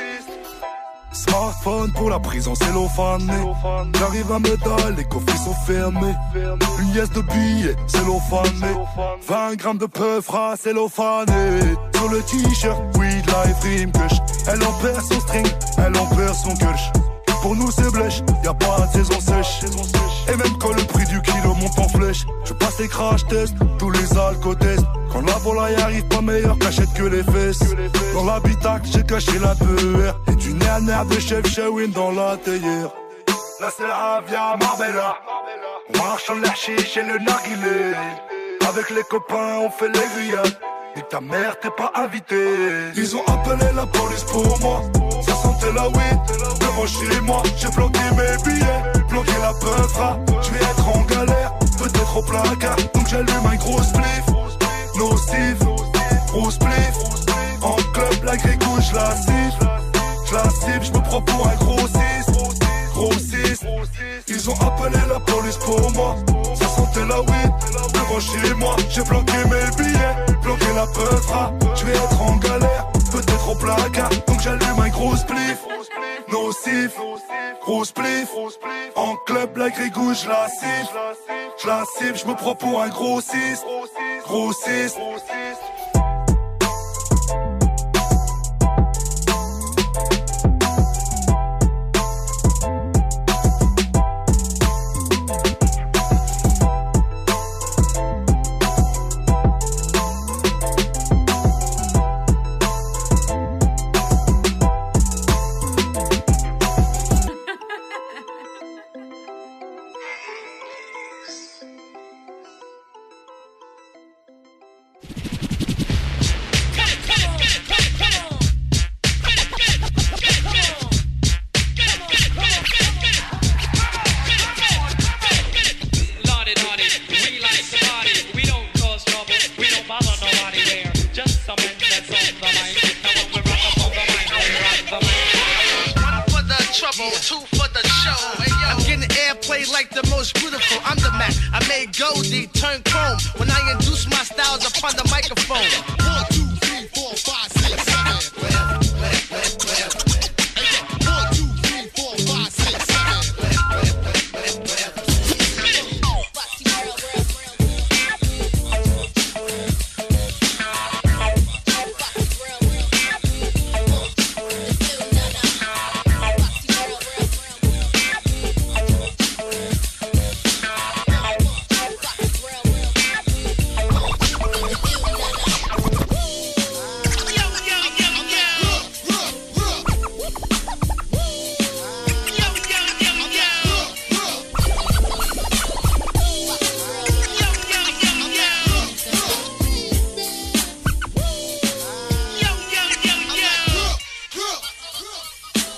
Smartphone pour la prison cellophanée. J'arrive à Médal, les coffres sont fermés. Une liesse de billets cellophanée. vingt grammes de peufra cellophanée. Sur le t-shirt, weed life dream kush. Elle en perd son string, elle en perd son kush. Pour nous c'est blèche, y'a pas de saison sèche. Et même quand le prix du kilo monte en flèche, je passe les crash tests, tous les alcotests. Quand la volaille arrive, pas meilleure cachette que les fesses. Dans l'habitacle, j'ai caché la peur. Et du nerf nerf de chef Shawin dans la théière. Là c'est la Avia Marbella. On marche en l'archiche et le narguilé. Avec les copains, on fait les grillades. Et ta mère, t'es pas invité. Ils ont appelé la police pour moi. Ça sentait la weed, devant chez moi. J'ai planqué mes billets, planqué la peufra. Je vais être en galère, peut-être au placard. Donc j'allume un gros spliff, nocif, gros spliff. En club, la gréco, je la siffle. Je la siffle, je me prends pour un gros six. Gros six. Ils ont appelé la police pour moi. Ça sentait la weed, devant chez moi. J'ai planqué mes billets, planqué la peufra. Je vais être en galère, peut-être au placard. Donc j'allume un gros spliff, nocif, gros spliff. En club, la grégouille, je la siffle. Je la siffle, je me prends pour un gros six. Gros six.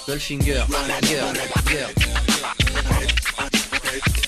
Goldfinger, girl, girl.